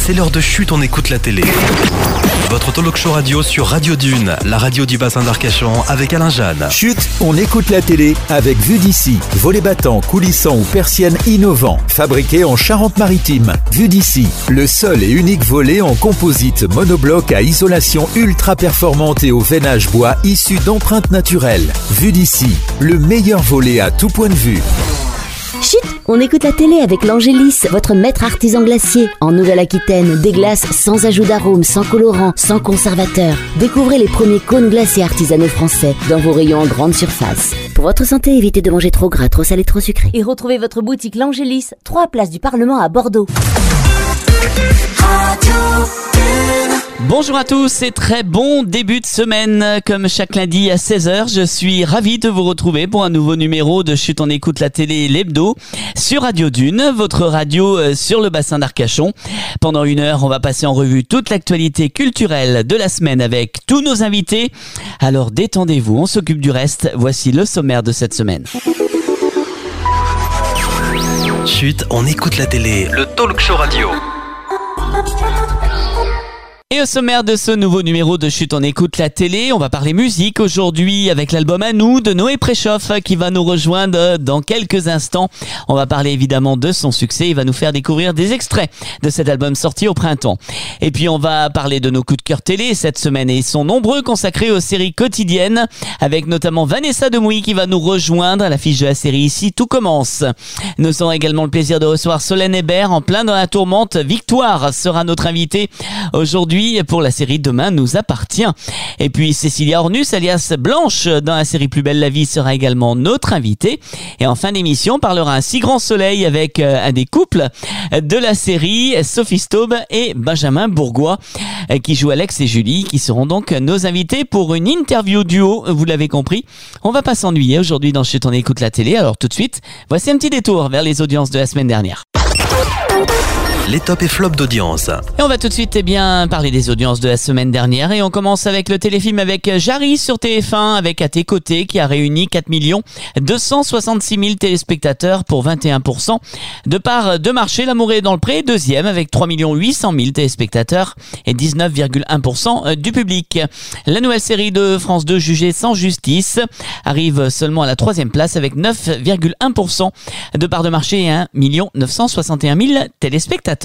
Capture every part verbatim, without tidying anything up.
c'est l'heure de Chut, on écoute la télé. Votre talk show radio sur Radio Dune, la radio du bassin d'Arcachon avec Alain Jeanne. Chut, on écoute la télé avec Vue d'ici. Volets battants, coulissants ou persiennes innovants, fabriqués en Charente-Maritime. Vue d'ici, le seul et unique volet en composite monobloc à isolation ultra performante et au veinage bois issu d'empreintes naturelles. Vue d'ici, le meilleur volet à tout point de vue. Chut, on écoute la télé avec l'Angélis, votre maître artisan glacier. En Nouvelle-Aquitaine, des glaces sans ajout d'arôme, sans colorant, sans conservateur. Découvrez les premiers cônes glacés artisanaux français dans vos rayons en grande surface. Pour votre santé, évitez de manger trop gras, trop salé, trop sucré. Et retrouvez votre boutique l'Angélis, trois places du Parlement à Bordeaux. Bonjour à tous et très bon début de semaine. Comme chaque lundi à seize heures, je suis ravi de vous retrouver pour un nouveau numéro de Chut, on écoute la télé, l'hebdo, sur Radio Dune, votre radio sur le bassin d'Arcachon. Pendant une heure, on va passer en revue toute l'actualité culturelle de la semaine avec tous nos invités. Alors détendez-vous, on s'occupe du reste. Voici le sommaire de cette semaine. Chut, on écoute la télé, le talk show radio. Et au sommaire de ce nouveau numéro de Chut, on écoute la télé, on va parler musique aujourd'hui avec l'album À nous de Noé Préchoff qui va nous rejoindre dans quelques instants. On va parler évidemment de son succès, il va nous faire découvrir des extraits de cet album sorti au printemps. Et puis on va parler de nos coups de cœur télé cette semaine et ils sont nombreux, consacrés aux séries quotidiennes avec notamment Vanessa Demouy qui va nous rejoindre à l'affiche de la série Ici tout commence. Nous aurons également le plaisir de recevoir Solène Hébert en plein dans la tourmente. Victoire sera notre invitée aujourd'hui pour la série Demain nous appartient. Et puis Cécilia Ornus alias Blanche dans la série Plus belle la vie sera également notre invitée. Et en fin d'émission, on parlera un si grand soleil avec euh, un des couples de la série, Sophie Staub et Benjamin Bourgois euh, qui jouent Alex et Julie, qui seront donc nos invités pour une interview duo. Vous l'avez compris, on va pas s'ennuyer aujourd'hui dans Chut, on écoute la télé. Alors tout de suite, voici un petit détour vers les audiences de la semaine dernière. Les tops et flops d'audience. Et on va tout de suite eh bien, parler des audiences de la semaine dernière et on commence avec le téléfilm avec Jarry sur T F un avec À tes côtés qui a réuni quatre millions deux cent soixante-six mille téléspectateurs pour vingt et un pour cent. De part de marché, L'amour est dans le pré, deuxième avec trois millions huit cent mille téléspectateurs et dix-neuf virgule un pour cent du public. La nouvelle série de France deux Jugée sans justice arrive seulement à la troisième place avec neuf virgule un pour cent de part de marché et un million neuf cent soixante et un mille téléspectateurs.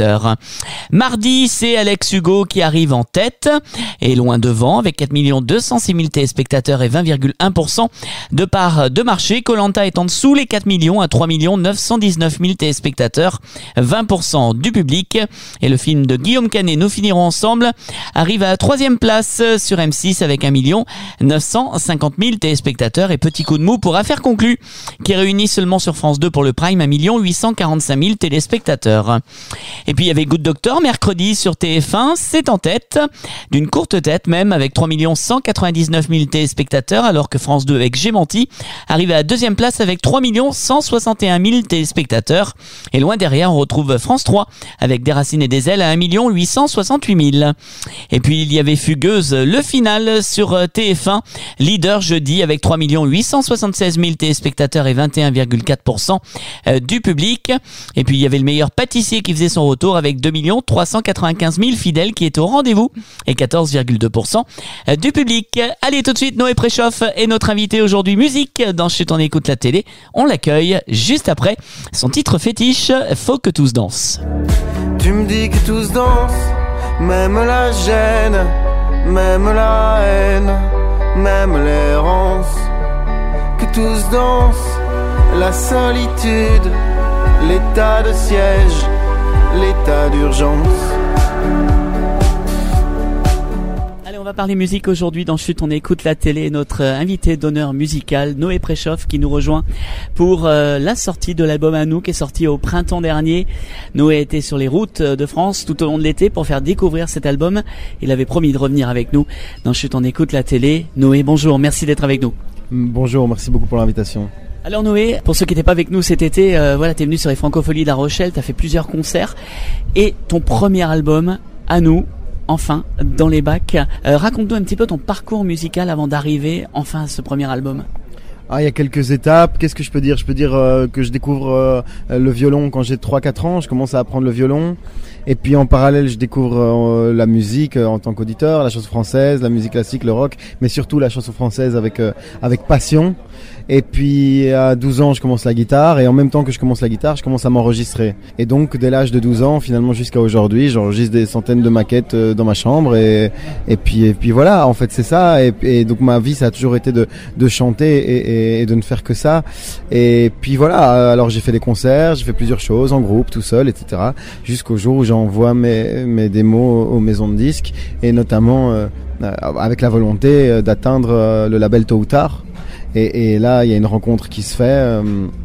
Mardi, c'est Alex Hugo qui arrive en tête et loin devant avec quatre millions deux cent six mille téléspectateurs et vingt virgule un pour cent de part de marché. Koh-Lanta est en dessous les quatre millions à trois millions neuf cent dix-neuf mille téléspectateurs, vingt pour cent du public. Et le film de Guillaume Canet, Nous finirons ensemble, arrive à la troisième place sur M six avec un million neuf cent cinquante mille téléspectateurs. Et petit coup de mou pour Affaires conclues qui réunit seulement sur France deux pour le Prime un million huit cent quarante-cinq mille téléspectateurs. Et puis il y avait Good Doctor mercredi sur T F un, c'est en tête, d'une courte tête même, avec trois millions cent quatre-vingt-dix-neuf mille téléspectateurs, alors que France deux avec J'ai menti arrive à la deuxième place avec trois millions cent soixante et un mille téléspectateurs. Et loin derrière, on retrouve France trois avec Des racines et des ailes à un million huit cent soixante-huit mille. Et puis il y avait Fugueuse, le final sur T F un, leader jeudi avec trois millions huit cent soixante-seize mille téléspectateurs et vingt et un virgule quatre pour cent du public. Et puis il y avait Le meilleur pâtissier qui faisait son retour avec deux millions trois cent quatre-vingt-quinze mille fidèles qui étaient au rendez-vous et quatorze virgule deux pour cent du public. Allez, tout de suite, Noé Préchoff est notre invité aujourd'hui musique dans Chut, on écoute la télé. On l'accueille juste après son titre fétiche, Faut que tous dansent. Tu me dis que tous dansent, même la gêne, même la haine, même l'errance. Que tous dansent, la solitude, l'état de siège, l'état d'urgence. Allez, on va parler musique aujourd'hui dans Chut, on écoute la télé. Notre invité d'honneur musical, Noé Préchoff, qui nous rejoint pour euh, la sortie de l'album À nous, qui est sorti au printemps dernier. Noé était sur les routes de France tout au long de l'été pour faire découvrir cet album. Il avait promis de revenir avec nous dans Chut, on écoute la télé. Noé, bonjour, merci d'être avec nous. Bonjour, merci beaucoup pour l'invitation. Alors Noé, pour ceux qui n'étaient pas avec nous cet été, euh, voilà, t'es venu sur les Francopholies de La Rochelle, t'as fait plusieurs concerts et ton premier album, À nous, enfin, dans les bacs. Euh, raconte-nous un petit peu ton parcours musical avant d'arriver enfin à ce premier album. Ah, il y a quelques étapes. Qu'est-ce que je peux dire? Je peux dire euh, que je découvre euh, le violon quand j'ai trois quatre ans. Je commence à apprendre le violon. Et puis en parallèle, je découvre euh, la musique euh, en tant qu'auditeur, la chanson française, la musique classique, le rock, mais surtout la chanson française avec euh, avec passion. Et puis à douze ans, je commence la guitare et en même temps que je commence la guitare, je commence à m'enregistrer. Et donc dès l'âge de douze ans, finalement jusqu'à aujourd'hui, j'enregistre des centaines de maquettes euh, dans ma chambre et et puis et puis voilà, en fait c'est ça. Et, et donc ma vie ça a toujours été de de chanter et, et, et de ne faire que ça. Et puis voilà, alors j'ai fait des concerts, j'ai fait plusieurs choses en groupe, tout seul, et cetera. Jusqu'au jour où j'envoie mes mes démos aux maisons de disques et notamment euh, avec la volonté d'atteindre euh, le label tôt ou tard. Et, et là, il y a une rencontre qui se fait, euh,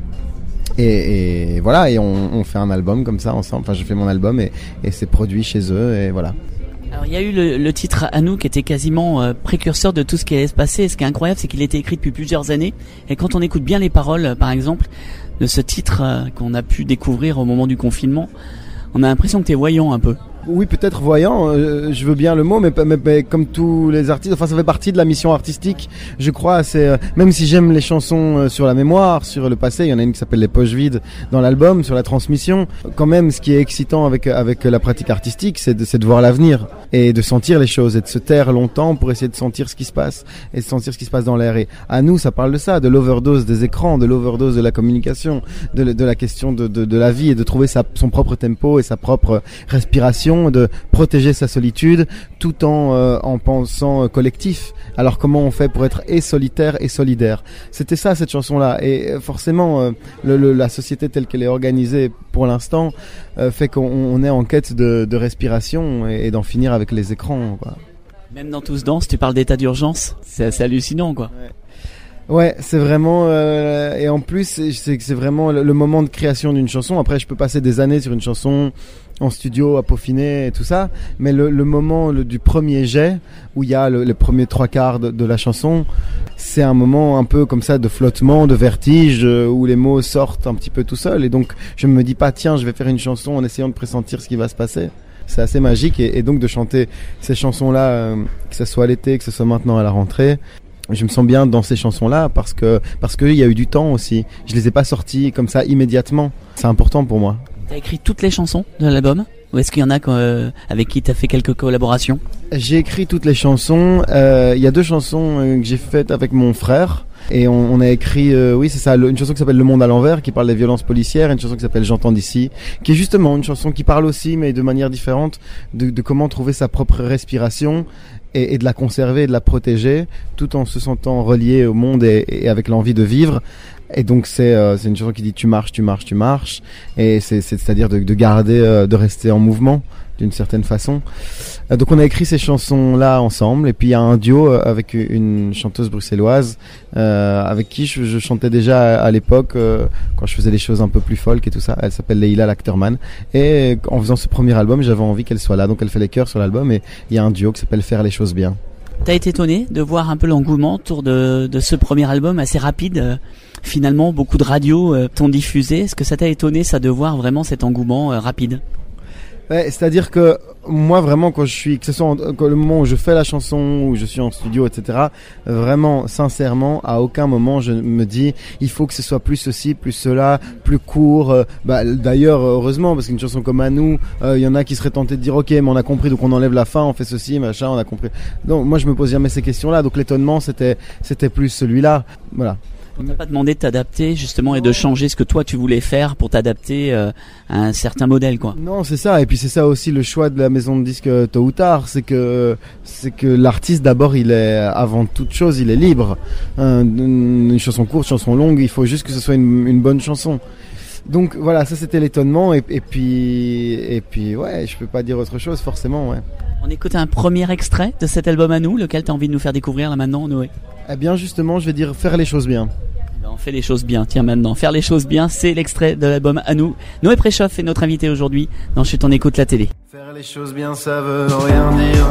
et, et voilà, et on, on fait un album comme ça ensemble. Enfin, je fais mon album et, et c'est produit chez eux, et voilà. Alors, il y a eu le, le titre À nous qui était quasiment euh, précurseur de tout ce qui allait se passer. Et ce qui est incroyable, c'est qu'il a été écrit depuis plusieurs années. Et quand on écoute bien les paroles, euh, par exemple, de ce titre euh, qu'on a pu découvrir au moment du confinement, on a l'impression que t'es voyant un peu. Oui, peut-être voyant, euh, je veux bien le mot, mais, mais, mais comme tous les artistes, enfin ça fait partie de la mission artistique, je crois. C'est euh, même si j'aime les chansons euh, sur la mémoire, sur le passé, il y en a une qui s'appelle Les Poches Vides dans l'album, sur la transmission. Quand même, ce qui est excitant avec avec la pratique artistique, c'est de, c'est de voir l'avenir et de sentir les choses et de se taire longtemps pour essayer de sentir ce qui se passe et de sentir ce qui se passe dans l'air. Et à nous, ça parle de ça, de l'overdose des écrans, de l'overdose de la communication, de, de la question de, de, de la vie et de trouver sa, son propre tempo et sa propre respiration, de protéger sa solitude tout en euh, en pensant euh, collectif. Alors comment on fait pour être et solitaire et solidaire? C'était ça cette chanson-là. Et euh, forcément, euh, le, le, la société telle qu'elle est organisée pour l'instant euh, fait qu'on on est en quête de, de respiration et, et d'en finir avec les écrans, quoi. Même dans Tous Danse, tu parles d'état d'urgence. C'est assez hallucinant, quoi. Ouais. Ouais, c'est vraiment euh, et en plus c'est c'est vraiment le, le moment de création d'une chanson. Après, je peux passer des années sur une chanson en studio à peaufiner et tout ça, mais le, le moment le, du premier jet où il y a le, les premiers trois quarts de, de la chanson, c'est un moment un peu comme ça de flottement, de vertige, euh, où les mots sortent un petit peu tout seuls. Et donc je me dis pas tiens, je vais faire une chanson en essayant de pressentir ce qui va se passer. C'est assez magique et, et donc de chanter ces chansons-là, euh, que ce soit l'été, que ce soit maintenant à la rentrée. Je me sens bien dans ces chansons-là parce que parce que il y a eu du temps aussi. Je les ai pas sorties comme ça immédiatement. C'est important pour moi. T'as écrit toutes les chansons de l'album? Ou est-ce qu'il y en a euh, avec qui t'as fait quelques collaborations? J'ai écrit toutes les chansons. Euh, il y a deux chansons euh, que j'ai faites avec mon frère. Et on, on a écrit, euh, oui c'est ça, le, une chanson qui s'appelle Le Monde à l'envers, qui parle des violences policières, et une chanson qui s'appelle J'entends d'ici, qui est justement une chanson qui parle aussi, mais de manière différente, de, de comment trouver sa propre respiration et, et de la conserver et de la protéger, tout en se sentant relié au monde et, et avec l'envie de vivre. Et donc c'est euh, c'est une chanson qui dit tu marches, tu marches, tu marches, et c'est c'est c'est-à-dire de, de garder, euh, de rester en mouvement d'une certaine façon. Euh, donc on a écrit ces chansons-là ensemble, et puis il y a un duo euh, avec une chanteuse bruxelloise euh, avec qui je, je chantais déjà à, à l'époque euh, quand je faisais des choses un peu plus folk et tout ça. Elle s'appelle Leila Lachterman, et en faisant ce premier album, j'avais envie qu'elle soit là, donc elle fait les chœurs sur l'album, et il y a un duo qui s'appelle Faire les choses bien. T'as été étonné de voir un peu l'engouement autour de, de ce premier album assez rapide. Euh, finalement, beaucoup de radios euh, t'ont diffusé. Est-ce que ça t'a étonné, ça, de voir vraiment cet engouement euh, rapide? Ouais, c'est-à-dire que moi vraiment quand je suis, que ce soit en, que le moment où je fais la chanson, où je suis en studio, et cetera, vraiment, sincèrement, à aucun moment je me dis il faut que ce soit plus ceci, plus cela, plus court. Euh, bah, d'ailleurs, heureusement, parce qu'une chanson comme À nous, il euh, y en a qui seraient tentés de dire ok, mais on a compris, donc on enlève la fin, on fait ceci, machin, on a compris. Donc moi je me pose jamais ces questions-là, donc l'étonnement c'était c'était plus celui-là, voilà. On t'a pas demandé de t'adapter justement et de changer ce que toi tu voulais faire pour t'adapter euh, à un certain modèle, quoi. Non, c'est ça. Et puis c'est ça aussi le choix de la maison de disques tôt ou tard, c'est que c'est que l'artiste d'abord il est avant toute chose il est libre. Un, une, une chanson courte, chanson longue, il faut juste que ce soit une, une bonne chanson. Donc voilà, ça c'était l'étonnement et, et puis et puis ouais, je peux pas dire autre chose forcément, ouais. On écoute un premier extrait de cet album À nous, lequel t'as envie de nous faire découvrir là maintenant, Noé? Eh bien justement, je vais dire Faire les choses bien. Ben, on fait les choses bien, tiens maintenant, Faire les choses bien, c'est l'extrait de l'album À nous. Noé Préchoff est notre invité aujourd'hui dans Chut on écoute la télé. Faire les choses bien ça veut rien dire,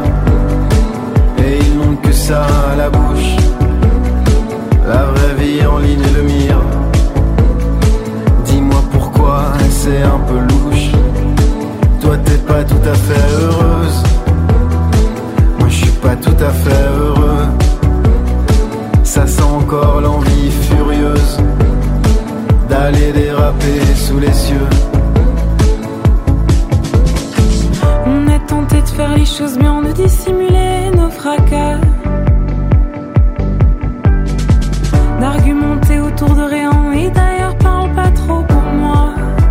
et ils n'ont que ça à la bouche. La vraie vie en ligne et le mire. Dis-moi pourquoi c'est un peu louche. Toi t'es pas tout à fait heureuse, moi je suis pas tout à fait heureux. Ça sent encore l'envie furieuse d'aller déraper sous les cieux. On a tenté de faire les choses bien, de dissimuler nos fracas, d'argumenter autour de rien, et d'ailleurs parle pas trop pour moi.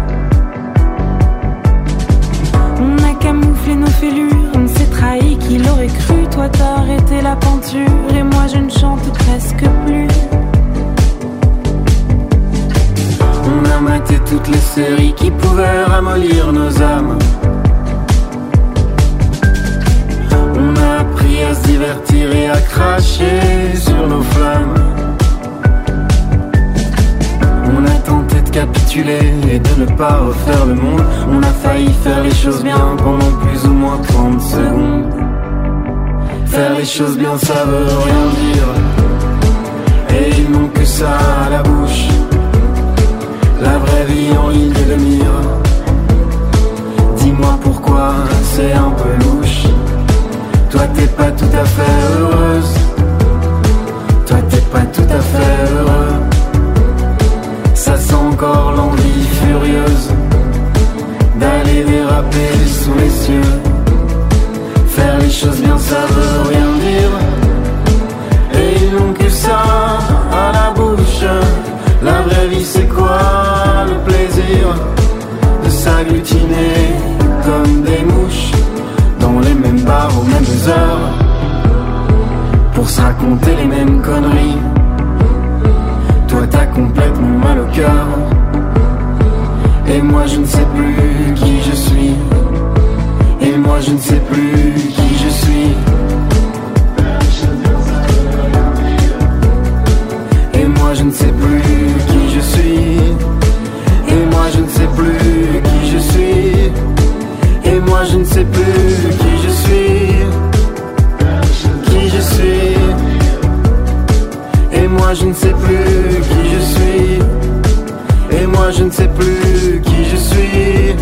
On a camouflé nos fêlures, on s'est trahi, qui l'aurait cru. Toi t'as arrêté la peinture et moi je ne chante presque plus. On a maté toutes les séries qui pouvaient ramollir nos âmes. On a appris à se divertir et à cracher sur nos flammes. On a tenté de capituler et de ne pas refaire le monde. On a failli faire les choses bien pendant plus ou moins trente secondes. Faire les choses bien ça veut rien dire, et ils n'ont que ça à la bouche. La vraie vie en ligne de mire. Dis-moi pourquoi c'est un peu louche. Toi t'es pas tout à fait heureuse. Toi t'es pas tout à fait heureux. Ça sent encore l'envie furieuse d'aller déraper sous les cieux. Faire les choses bien ça veut rien dire, et ils n'ont que ça à la bouche. La vraie vie c'est quoi? Le plaisir de s'agglutiner comme des mouches dans les mêmes bars aux mêmes heures pour se raconter les mêmes conneries. Toi t'as complètement mal au cœur, et moi je ne sais plus qui je suis. Et moi je ne sais plus qui je suis. Et moi je ne sais plus qui je suis. Et moi je ne sais plus qui je suis. Et moi je ne sais plus qui je suis. Qui je suis. Et moi je ne sais plus qui je suis. Et moi je ne sais plus qui je suis.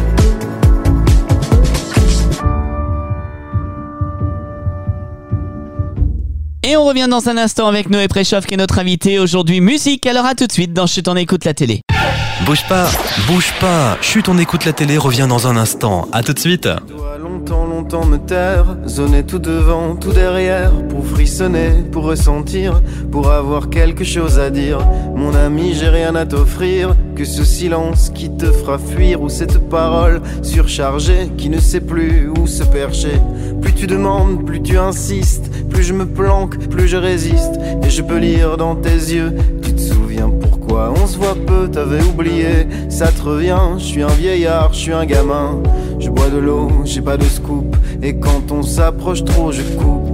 Et on revient dans un instant avec Noé Préchoff qui est notre invité aujourd'hui. Musique, alors à tout de suite dans Chut on écoute la télé. Bouge pas, bouge pas. Chut, on écoute la télé, revient dans un instant. À tout de suite. Je dois longtemps, longtemps me taire, zoner tout devant, tout derrière, pour frissonner, pour ressentir, pour avoir quelque chose à dire. Mon ami, j'ai rien à t'offrir, que ce silence qui te fera fuir, ou cette parole surchargée qui ne sait plus où se percher. Plus tu demandes, plus tu insistes, plus je me planque, plus je résiste, et je peux lire dans tes yeux. Tu te souviens pourquoi on se voit peu, t'avais oublié, ça te revient. Je suis un vieillard, je suis un gamin, je bois de l'eau, j'ai pas de scoop, et quand on s'approche trop je coupe.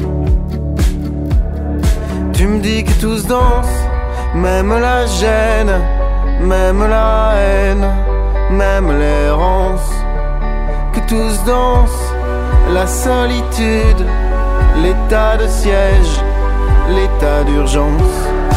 Tu me dis que tous dansent, même la gêne, même la haine, même l'errance, que tous dansent la solitude, l'état de siège, l'état d'urgence.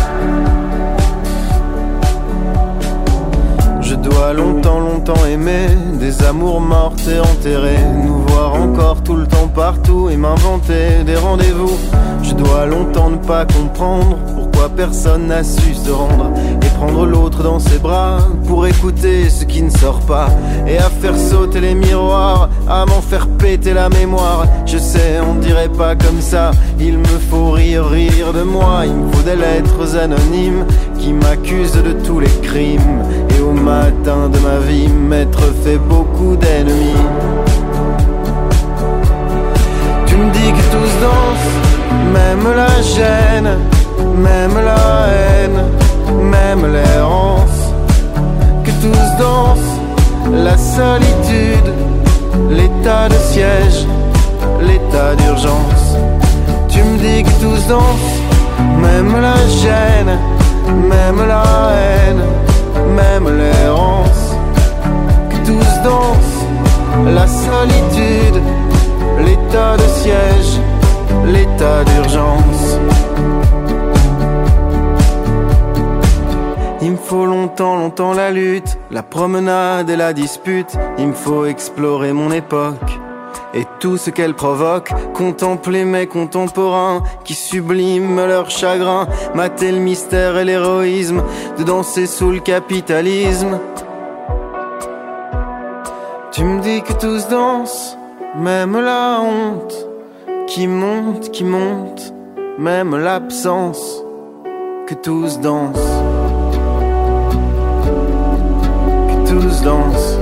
Je dois longtemps, longtemps aimer des amours mortes et enterrées, nous voir encore tout le temps partout et m'inventer des rendez-vous. Je dois longtemps ne pas comprendre pourquoi personne n'a su se rendre et prendre l'autre dans ses bras pour écouter ce qui ne sort pas, et à faire sauter les miroirs, à m'en faire péter la mémoire. Je sais, on dirait pas comme ça, il me faut rire, rire de moi. Il me faut des lettres anonymes qui m'accusent de tous les crimes, et au matin de ma vie m'être fait beaucoup d'ennemis. Tu me dis que tous dansent, même la gêne, même la haine, même l'errance, que tous dansent la solitude, l'état de siège, l'état d'urgence. Tu me dis que tous dansent, même la gêne, même la haine, même l'errance, que tous dansent la solitude, l'état de siège, l'état d'urgence. Il me faut longtemps, longtemps la lutte, la promenade et la dispute. Il me faut explorer mon époque, et tout ce qu'elle provoque. Contempler mes contemporains qui subliment leur chagrin. Mater le mystère et l'héroïsme de danser sous le capitalisme. Tu me dis que tous dansent, même la honte qui monte, qui monte, même l'absence, que tous dansent, que tous dansent.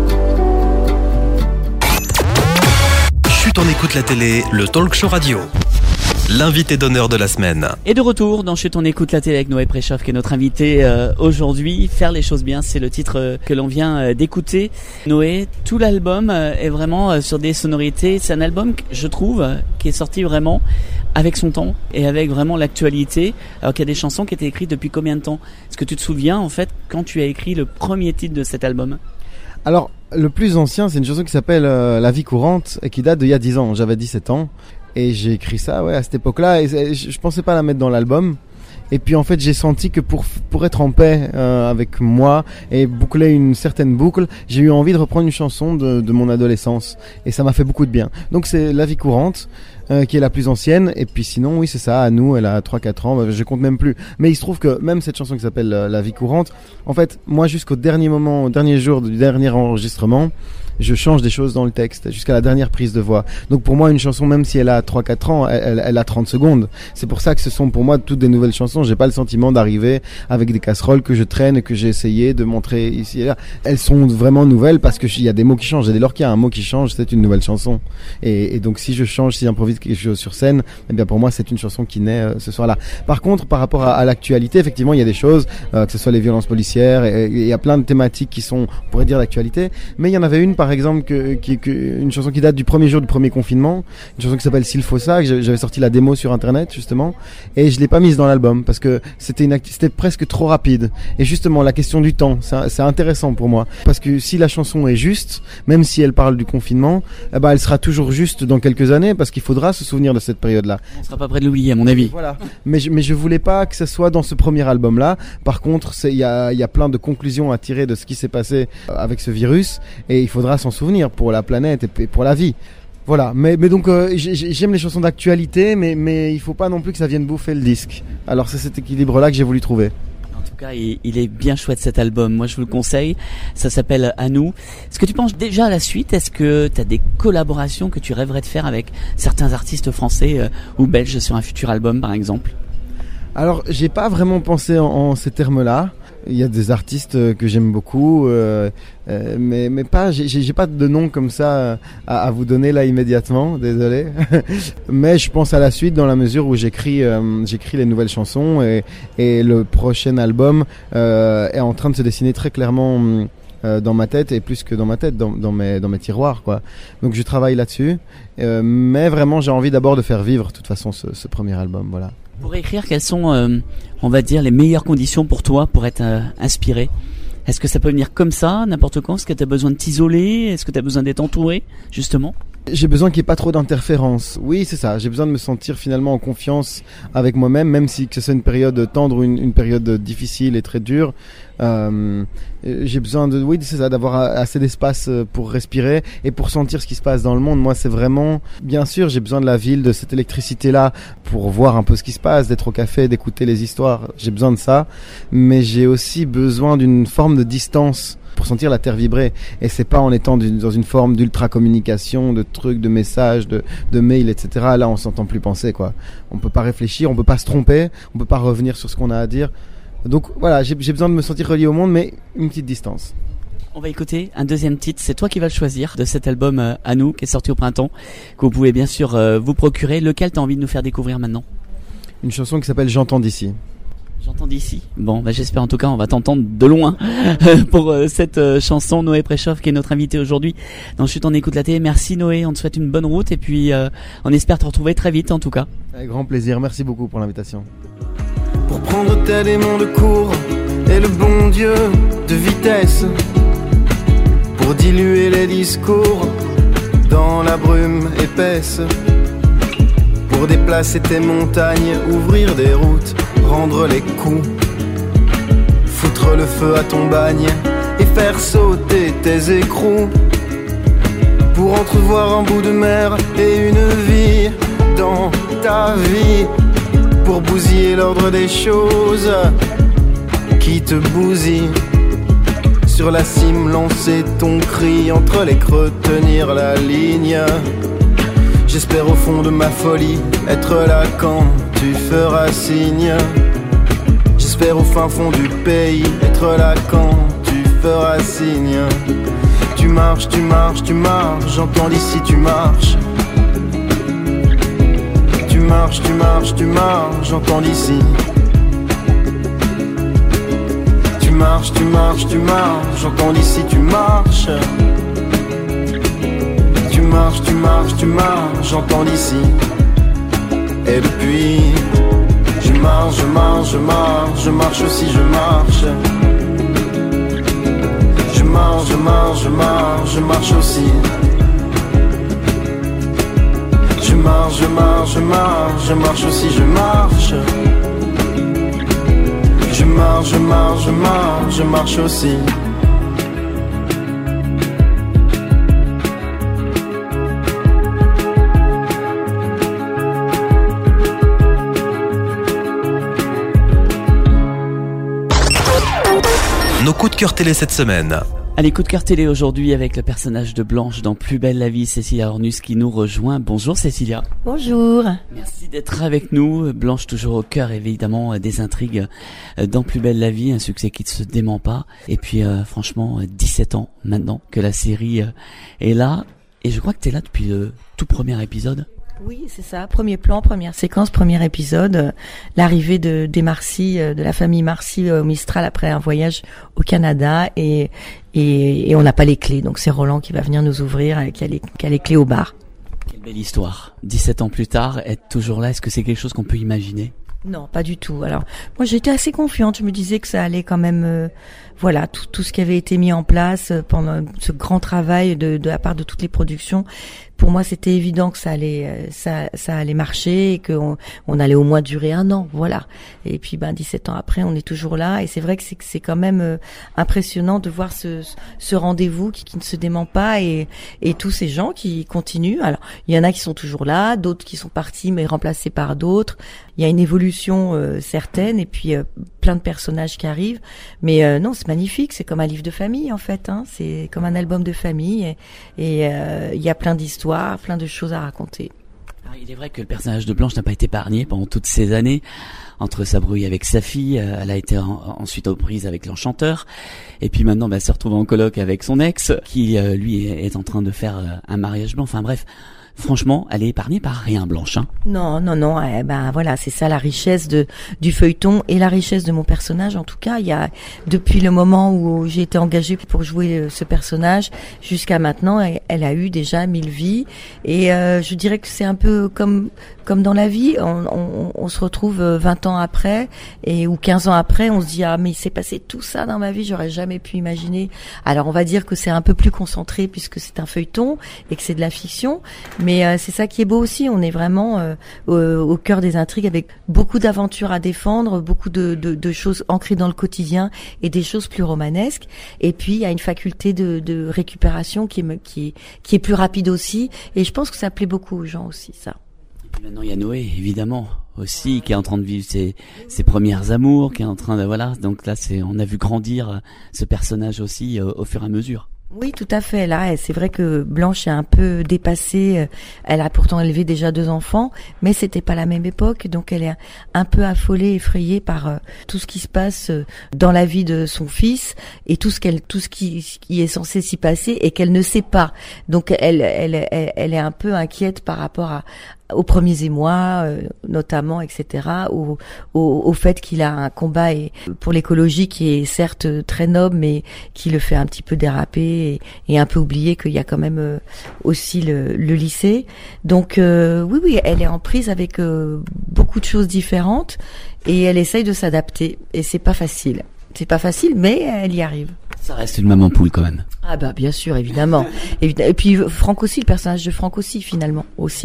Chut, on écoute la télé, le talk show radio. L'invité d'honneur de la semaine. Et de retour dans Chut, on écoute la télé avec Noé Préchoff qui est notre invité euh, aujourd'hui. Faire les choses bien, c'est le titre euh, que l'on vient euh, d'écouter. Noé, tout l'album euh, est vraiment euh, sur des sonorités. C'est un album, je trouve, euh, qui est sorti vraiment avec son temps et avec vraiment l'actualité. Alors qu'il y a des chansons qui étaient écrites depuis combien de temps? Est-ce que tu te souviens en fait quand tu as écrit le premier titre de cet album? Alors, le plus ancien, c'est une chanson qui s'appelle euh, La vie courante et qui date d'il y a dix ans. J'avais dix-sept ans. Et j'ai écrit ça, ouais, à cette époque-là. Et je, je pensais pas la mettre dans l'album. Et puis en fait, j'ai senti que pour pour être en paix euh, avec moi et boucler une certaine boucle, j'ai eu envie de reprendre une chanson de de mon adolescence. Et ça m'a fait beaucoup de bien. Donc c'est La vie courante, euh, qui est la plus ancienne. Et puis sinon, oui, c'est ça. À nous, elle a trois quatre ans. Je compte même plus. Mais il se trouve que même cette chanson qui s'appelle euh, La vie courante, en fait, moi, jusqu'au dernier moment, au dernier jour du dernier enregistrement, je change des choses dans le texte jusqu'à la dernière prise de voix. Donc pour moi, une chanson, même si elle a trois quatre ans, elle, elle, elle a trente secondes. C'est pour ça que ce sont pour moi toutes des nouvelles chansons. J'ai pas le sentiment d'arriver avec des casseroles que je traîne et que j'ai essayé de montrer ici et là. Elles sont vraiment nouvelles parce que il y a des mots qui changent. Et dès lors qu'il y a un mot qui change, c'est une nouvelle chanson. Et, et donc si je change, si j'improvise quelque chose sur scène, eh bien pour moi, c'est une chanson qui naît euh, ce soir-là. Par contre, par rapport à, à l'actualité, effectivement, il y a des choses, euh, que ce soit les violences policières, et il y a plein de thématiques qui sont, on pourrait dire, d'actualité. Mais il y en avait une, par exemple, que Qui, que, une chanson qui date du premier jour du premier confinement, une chanson qui s'appelle S'il faut ça, que j'avais sorti la démo sur internet justement, et je l'ai pas mise dans l'album parce que c'était une acti- c'était presque trop rapide. Et justement la question du temps, c'est, c'est intéressant pour moi parce que si la chanson est juste, même si elle parle du confinement, eh ben elle sera toujours juste dans quelques années parce qu'il faudra se souvenir de cette période-là. On sera pas près de l'oublier à mon avis. Voilà. Mais je, mais je voulais pas que ce soit dans ce premier album-là. Par contre, c'est il y a il y a plein de conclusions à tirer de ce qui s'est passé avec ce virus et il faudra s'en souvenir pour la planète et pour la vie. Voilà, mais, mais donc euh, j'aime les chansons d'actualité, mais, mais il faut pas non plus que ça vienne bouffer le disque. Alors c'est cet équilibre-là que j'ai voulu trouver. En tout cas, il, il est bien chouette cet album, moi je vous le conseille, ça s'appelle À nous. Est-ce que tu penses déjà à la suite? Est-ce que tu as des collaborations que tu rêverais de faire avec certains artistes français euh, ou belges sur un futur album par exemple? Alors j'ai pas vraiment pensé en, en ces termes-là. Il y a des artistes que j'aime beaucoup, euh, euh, mais mais pas, j'ai, j'ai pas de nom comme ça à, à vous donner là immédiatement, désolé. Mais je pense à la suite dans la mesure où j'écris euh, j'écris les nouvelles chansons et et le prochain album euh, est en train de se dessiner très clairement euh, dans ma tête et plus que dans ma tête, dans dans mes dans mes tiroirs quoi. Donc je travaille là-dessus, euh, mais vraiment j'ai envie d'abord de faire vivre de toute façon ce, ce premier album, voilà. Pour écrire, quelles sont, euh, on va dire, les meilleures conditions pour toi pour être euh, inspiré? Est-ce que ça peut venir comme ça, n'importe quand? Est-ce que tu as besoin de t'isoler? Est-ce que tu as besoin d'être entouré, justement? J'ai besoin qu'il n'y ait pas trop d'interférences. Oui, c'est ça. J'ai besoin de me sentir finalement en confiance avec moi-même, même si que ce soit une période tendre ou une, une période difficile et très dure. Euh, j'ai besoin de, oui, c'est ça, d'avoir assez d'espace pour respirer et pour sentir ce qui se passe dans le monde. Moi, c'est vraiment, bien sûr, j'ai besoin de la ville, de cette électricité-là pour voir un peu ce qui se passe, d'être au café, d'écouter les histoires. J'ai besoin de ça, mais j'ai aussi besoin d'une forme de distance pour sentir la terre vibrer. Et c'est pas en étant d'une, dans une forme d'ultra communication, de trucs, de messages, de, de mails, et cetera. Là, on s'entend plus penser, quoi. On peut pas réfléchir, on peut pas se tromper, on peut pas revenir sur ce qu'on a à dire. Donc voilà, j'ai, j'ai besoin de me sentir relié au monde, mais une petite distance. On va écouter un deuxième titre, c'est toi qui vas le choisir, de cet album euh, À nous, qui est sorti au printemps, que vous pouvez bien sûr euh, vous procurer. Lequel t'as envie de nous faire découvrir maintenant? Une chanson qui s'appelle J'entends d'ici. J'entends d'ici. Bon, bah j'espère en tout cas on va t'entendre de loin pour euh, cette euh, chanson. Noé Préchoff qui est notre invité aujourd'hui dans Chut, on écoute la télé. Merci Noé, on te souhaite une bonne route et puis euh, on espère te retrouver très vite en tout cas. Avec grand plaisir, merci beaucoup pour l'invitation. Pour prendre tel aimant de cours et le bon Dieu de vitesse, pour diluer les discours dans la brume épaisse, pour déplacer tes montagnes, ouvrir des routes, rendre les coups, foutre le feu à ton bagne et faire sauter tes écrous, pour pour entrevoir un bout de mer et une vie dans ta vie, pour bousiller l'ordre des choses qui te bousillent. Sur la cime, lancer ton cri, entre les creux, tenir la ligne. J'espère au fond de ma folie être là quand tu feras signe. J'espère au fin fond du pays être là quand tu feras signe. Tu marches, tu marches, tu marches, j'entends d'ici tu marches. Tu marches, tu marches, tu marches, j'entends d'ici. Tu marches, tu marches, tu marches, j'entends d'ici tu marches. Tu marches, tu marches, tu marches, j'entends d'ici. Et depuis, je marche, je marche, je marche, je marche aussi, je marche. Je marche, je marche, je marche, je marche aussi. Je marche, je marche, je marche, je marche aussi, je marche. Je marche, je marche, je marche, je marche aussi. Nos coups de cœur télé cette semaine. Allez, coup de cœur télé aujourd'hui avec le personnage de Blanche dans Plus belle la vie, Cécilia Ornus qui nous rejoint. Bonjour Cécilia. Bonjour. Merci d'être avec nous. Blanche toujours au cœur évidemment des intrigues dans Plus belle la vie, un succès qui ne se dément pas. Et puis euh, franchement, dix-sept ans maintenant que la série euh, est là. Et je crois que tu es là depuis le tout premier épisode. Oui, c'est ça. Premier plan, première séquence, premier épisode. Euh, l'arrivée de des Marcy, euh, de la famille Marcy euh, au Mistral après un voyage au Canada et et, et on n'a pas les clés. Donc c'est Roland qui va venir nous ouvrir, euh, qui a les qui a les clés au bar. Quelle belle histoire. dix-sept ans plus tard, être toujours là, est-ce que c'est quelque chose qu'on peut imaginer ? Non, pas du tout. Alors, moi, j'étais assez confiante. Je me disais que ça allait quand même, euh, voilà, tout, tout ce qui avait été mis en place pendant ce grand travail de, de la part de toutes les productions. Pour moi, c'était évident que ça allait, ça, ça allait marcher et qu'on on allait au moins durer un an, voilà. Et puis, ben, dix-sept ans après, on est toujours là. Et c'est vrai que c'est, c'est quand même euh, impressionnant de voir ce, ce rendez-vous qui, qui ne se dément pas et, et tous ces gens qui continuent. Alors, il y en a qui sont toujours là, d'autres qui sont partis mais remplacés par d'autres. Il y a une évolution euh, certaine et puis euh, plein de personnages qui arrivent. Mais euh, non, c'est magnifique. C'est comme un livre de famille en fait. Hein. C'est comme un album de famille et, et euh, il y a plein d'histoires, plein de choses à raconter. Alors, il est vrai que le personnage de Blanche n'a pas été épargné pendant toutes ces années. Entre sa brouille avec sa fille, euh, elle a été en, ensuite aux prises avec l'enchanteur. Et puis maintenant, bah, elle se retrouve en coloc avec son ex, qui euh, lui est, est en train de faire euh, un mariage blanc. Enfin bref. Franchement, elle est épargnée par rien, Blanche. Hein. Non, non, non. Eh ben voilà, c'est ça la richesse de du feuilleton et la richesse de mon personnage. En tout cas, il y a depuis le moment où j'ai été engagée pour jouer ce personnage jusqu'à maintenant, elle a eu déjà mille vies. Et euh, je dirais que c'est un peu comme comme dans la vie. On, on, on se retrouve vingt ans après et ou quinze ans après, on se dit ah mais il s'est passé tout ça dans ma vie, j'aurais jamais pu imaginer. Alors on va dire que c'est un peu plus concentré puisque c'est un feuilleton et que c'est de la fiction. Mais euh, c'est ça qui est beau aussi, on est vraiment euh, au, au cœur des intrigues avec beaucoup d'aventures à défendre, beaucoup de, de, de choses ancrées dans le quotidien et des choses plus romanesques. Et puis il y a une faculté de, de récupération qui est, qui, est, qui est plus rapide aussi. Et je pense que ça plaît beaucoup aux gens aussi, ça. Et puis maintenant il y a Noé, évidemment, aussi, qui est en train de vivre ses, ses premières amours, qui est en train de... Voilà, donc là c'est, on a vu grandir ce personnage aussi euh, au fur et à mesure. Oui, tout à fait. Là, c'est vrai que Blanche est un peu dépassée. Elle a pourtant élevé déjà deux enfants, mais c'était pas la même époque, donc elle est un peu affolée, effrayée par euh, tout ce qui se passe euh, dans la vie de son fils et tout ce qu'elle, tout ce qui, qui est censé s'y passer et qu'elle ne sait pas. Donc elle, elle, elle, elle est un peu inquiète par rapport à aux premiers émois, euh, notamment, et cetera, au, au, au fait qu'il a un combat et, pour l'écologie qui est certes très noble, mais qui le fait un petit peu déraper et, et un peu oublier qu'il y a quand même euh, aussi le, le lycée. Donc euh, oui, oui, elle est en prise avec euh, beaucoup de choses différentes et elle essaye de s'adapter et c'est pas facile. C'est pas facile, mais elle y arrive. Ça reste une maman poule quand même. Ah bah bien sûr, évidemment. Et puis Franck aussi, le personnage de Franck aussi, finalement, aussi.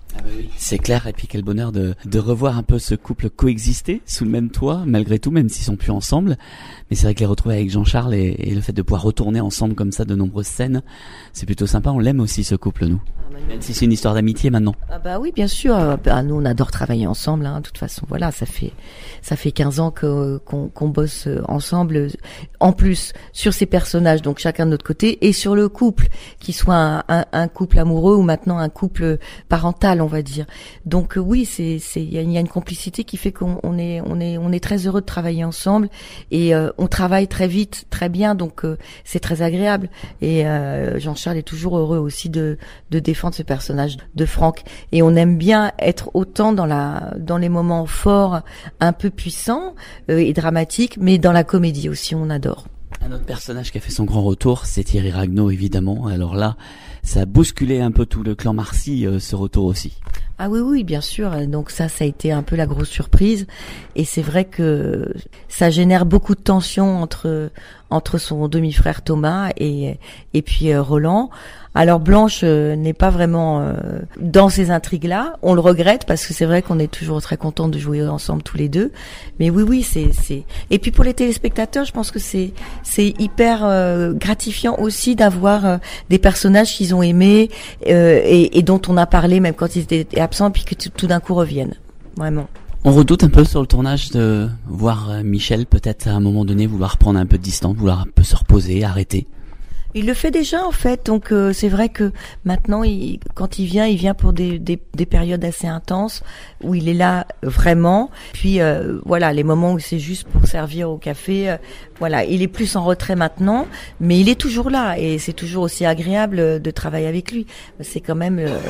Ah bah oui. C'est clair, et puis quel bonheur de, de revoir un peu ce couple coexister sous le même toit, malgré tout, même s'ils sont plus ensemble. Mais c'est vrai que les retrouver avec Jean-Charles et, et le fait de pouvoir retourner ensemble comme ça de nombreuses scènes, c'est plutôt sympa. On l'aime aussi, ce couple, nous. Même si c'est une histoire d'amitié maintenant. Ah bah oui, bien sûr. Bah, nous, on adore travailler ensemble. Hein. De toute façon, voilà, ça fait ça fait quinze ans que qu'on, qu'on bosse ensemble. En plus, sur ces personnages, donc chacun de notre côté, et sur le couple, qui soit un, un, un couple amoureux ou maintenant un couple parental, on va dire. Donc oui, c'est c'est il y a, y a une complicité qui fait qu'on on est on est on est très heureux de travailler ensemble et euh, on travaille très vite, très bien. Donc euh, c'est très agréable. Et euh, Jean-Charles est toujours heureux aussi de de défendre ce personnage de Franck, et on aime bien être autant dans la dans les moments forts, un peu puissants euh, et dramatiques, mais dans la comédie aussi, on adore. Un autre personnage qui a fait son grand retour, c'est Thierry Ragnaud, évidemment. Alors là, ça a bousculé un peu tout le clan Marcy, euh, ce retour aussi. Ah oui, oui, bien sûr. Donc ça, ça a été un peu la grosse surprise. Et c'est vrai que ça génère beaucoup de tension entre entre son demi-frère Thomas et et puis euh, Roland. Alors Blanche euh, n'est pas vraiment euh, dans ces intrigues-là. On le regrette parce que c'est vrai qu'on est toujours très contents de jouer ensemble tous les deux. Mais oui, oui, c'est c'est. Et puis pour les téléspectateurs, je pense que c'est c'est hyper euh, gratifiant aussi d'avoir euh, des personnages qu'ils ont aimés euh, et, et dont on a parlé même quand ils étaient absents, puis que t- tout d'un coup reviennent. Vraiment. On redoute un peu sur le tournage de voir Michel peut-être à un moment donné vouloir prendre un peu de distance, vouloir un peu se reposer, arrêter. Il le fait déjà en fait, donc euh, c'est vrai que maintenant, il, quand il vient, il vient pour des, des, des périodes assez intenses où il est là vraiment. Puis euh, voilà, les moments où c'est juste pour servir au café, euh, voilà, il est plus en retrait maintenant, mais il est toujours là et c'est toujours aussi agréable de travailler avec lui. C'est quand même euh,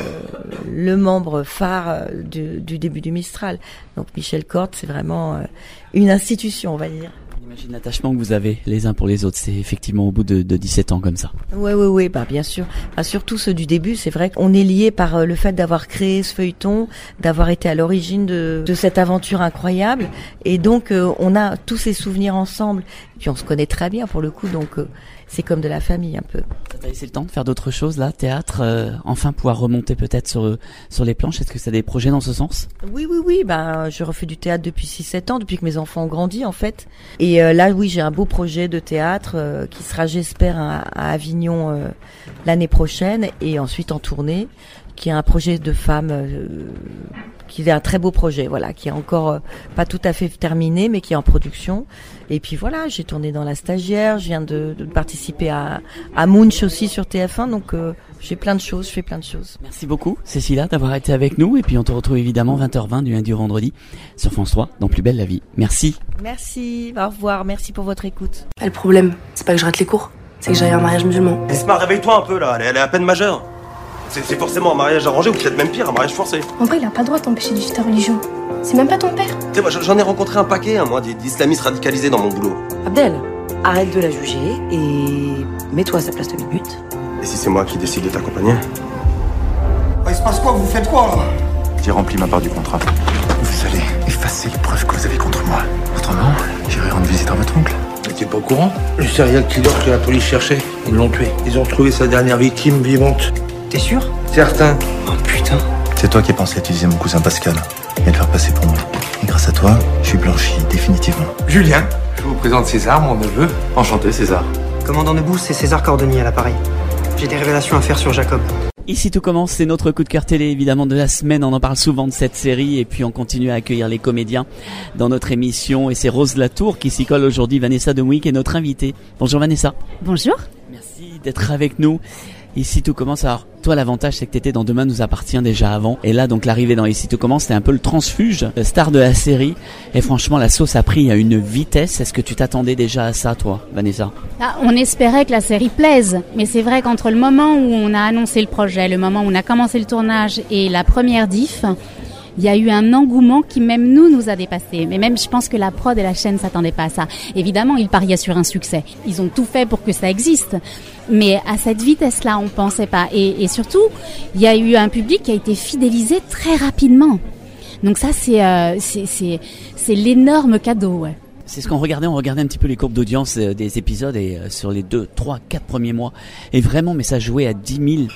le membre phare du, du début du Mistral. Donc Michel Cordes, c'est vraiment euh, une institution, on va dire. J'imagine l'attachement que vous avez les uns pour les autres, c'est effectivement au bout de, de dix-sept ans comme ça. Ouais, ouais, ouais, bah bien sûr. Bah, surtout ceux du début, c'est vrai qu'on est liés par euh, le fait d'avoir créé ce feuilleton, d'avoir été à l'origine de, de cette aventure incroyable, et donc euh, on a tous ces souvenirs ensemble. Puis on se connaît très bien pour le coup, donc euh, c'est comme de la famille un peu. Ça t'a laissé le temps de faire d'autres choses là, théâtre, euh, enfin pouvoir remonter peut-être sur sur les planches. Est-ce que ça a des projets dans ce sens? Oui, oui, oui. Bah je refais du théâtre depuis six sept ans, depuis que mes enfants ont grandi en fait. Et euh, là, oui, j'ai un beau projet de théâtre euh, qui sera, j'espère, à, à Avignon euh, l'année prochaine, et ensuite en tournée, qui est un projet de femme. Euh, qui est un très beau projet, voilà, qui est encore euh, pas tout à fait terminé, mais qui est en production. Et puis voilà, j'ai tourné dans La Stagiaire, je viens de, de participer à, à Munch aussi sur T F un, donc euh, j'ai plein de choses, je fais plein de choses. Merci beaucoup, Cécilia, d'avoir été avec nous, et puis on te retrouve évidemment vingt heures vingt du lundi au vendredi sur France trois, dans Plus belle la vie. Merci. Merci, au revoir, merci pour votre écoute. Ah, le problème, c'est pas que je rate les cours, c'est que j'aille à un mariage musulman. Esma, réveille-toi un peu là, elle est, elle est à peine majeure. C'est, c'est forcément un mariage arrangé, ou peut-être même pire, un mariage forcé. En vrai, il a pas le droit de t'empêcher de vivre ta religion. C'est même pas ton père. Tu sais, moi j'en ai rencontré un paquet, hein, moi, d'islamistes radicalisés dans mon boulot. Abdel, arrête de la juger et mets-toi à sa place deux minutes. Et si c'est moi qui décide de t'accompagner? Il se passe quoi? Vous faites quoi là? J'ai rempli ma part du contrat. Vous allez effacer les preuves que vous avez contre moi. Autrement, j'irai rendre visite à votre oncle. Mais t'es pas au courant? Le serial killer que la police cherchait, ils l'ont tué. Ils ont trouvé sa dernière victime vivante. T'es sûr? Certain. Oh putain. C'est toi qui as pensé à utiliser mon cousin Pascal et le faire passer pour moi. Et grâce à toi, je suis blanchi définitivement. Julien, je vous présente César, mon neveu. Enchanté, César. Commandant Debout, c'est César Cordonnier à l'appareil. J'ai des révélations à faire sur Jacob. Ici tout commence, c'est notre coup de cœur télé évidemment de la semaine, on en parle souvent de cette série et puis on continue à accueillir les comédiens dans notre émission et c'est Rose Latour qui s'y colle aujourd'hui. Vanessa Demouy qui est notre invitée. Bonjour Vanessa. Bonjour. Merci d'être avec nous. Ici tout commence, alors toi l'avantage c'est que t'étais dans Demain nous appartient déjà avant et là donc l'arrivée dans Ici tout commence c'était un peu le transfuge, le star de la série et franchement la sauce a pris à une vitesse. Est-ce que tu t'attendais déjà à ça toi Vanessa? Ah, on espérait que la série plaise, mais c'est vrai qu'entre le moment où on a annoncé le projet, le moment où on a commencé le tournage et la première diff, il y a eu un engouement qui même nous nous a dépassé. Mais même je pense que la prod et la chaîne s'attendaient pas à ça. Évidemment, ils pariaient sur un succès. Ils ont tout fait pour que ça existe. Mais à cette vitesse-là, on pensait pas. Et, et surtout, il y a eu un public qui a été fidélisé très rapidement. Donc ça, c'est euh, c'est, c'est, c'est l'énorme cadeau, ouais. C'est ce qu'on regardait, on regardait un petit peu les courbes d'audience des épisodes et euh, sur les deux, trois, quatre premiers mois. Et vraiment, mais ça jouait à dix mille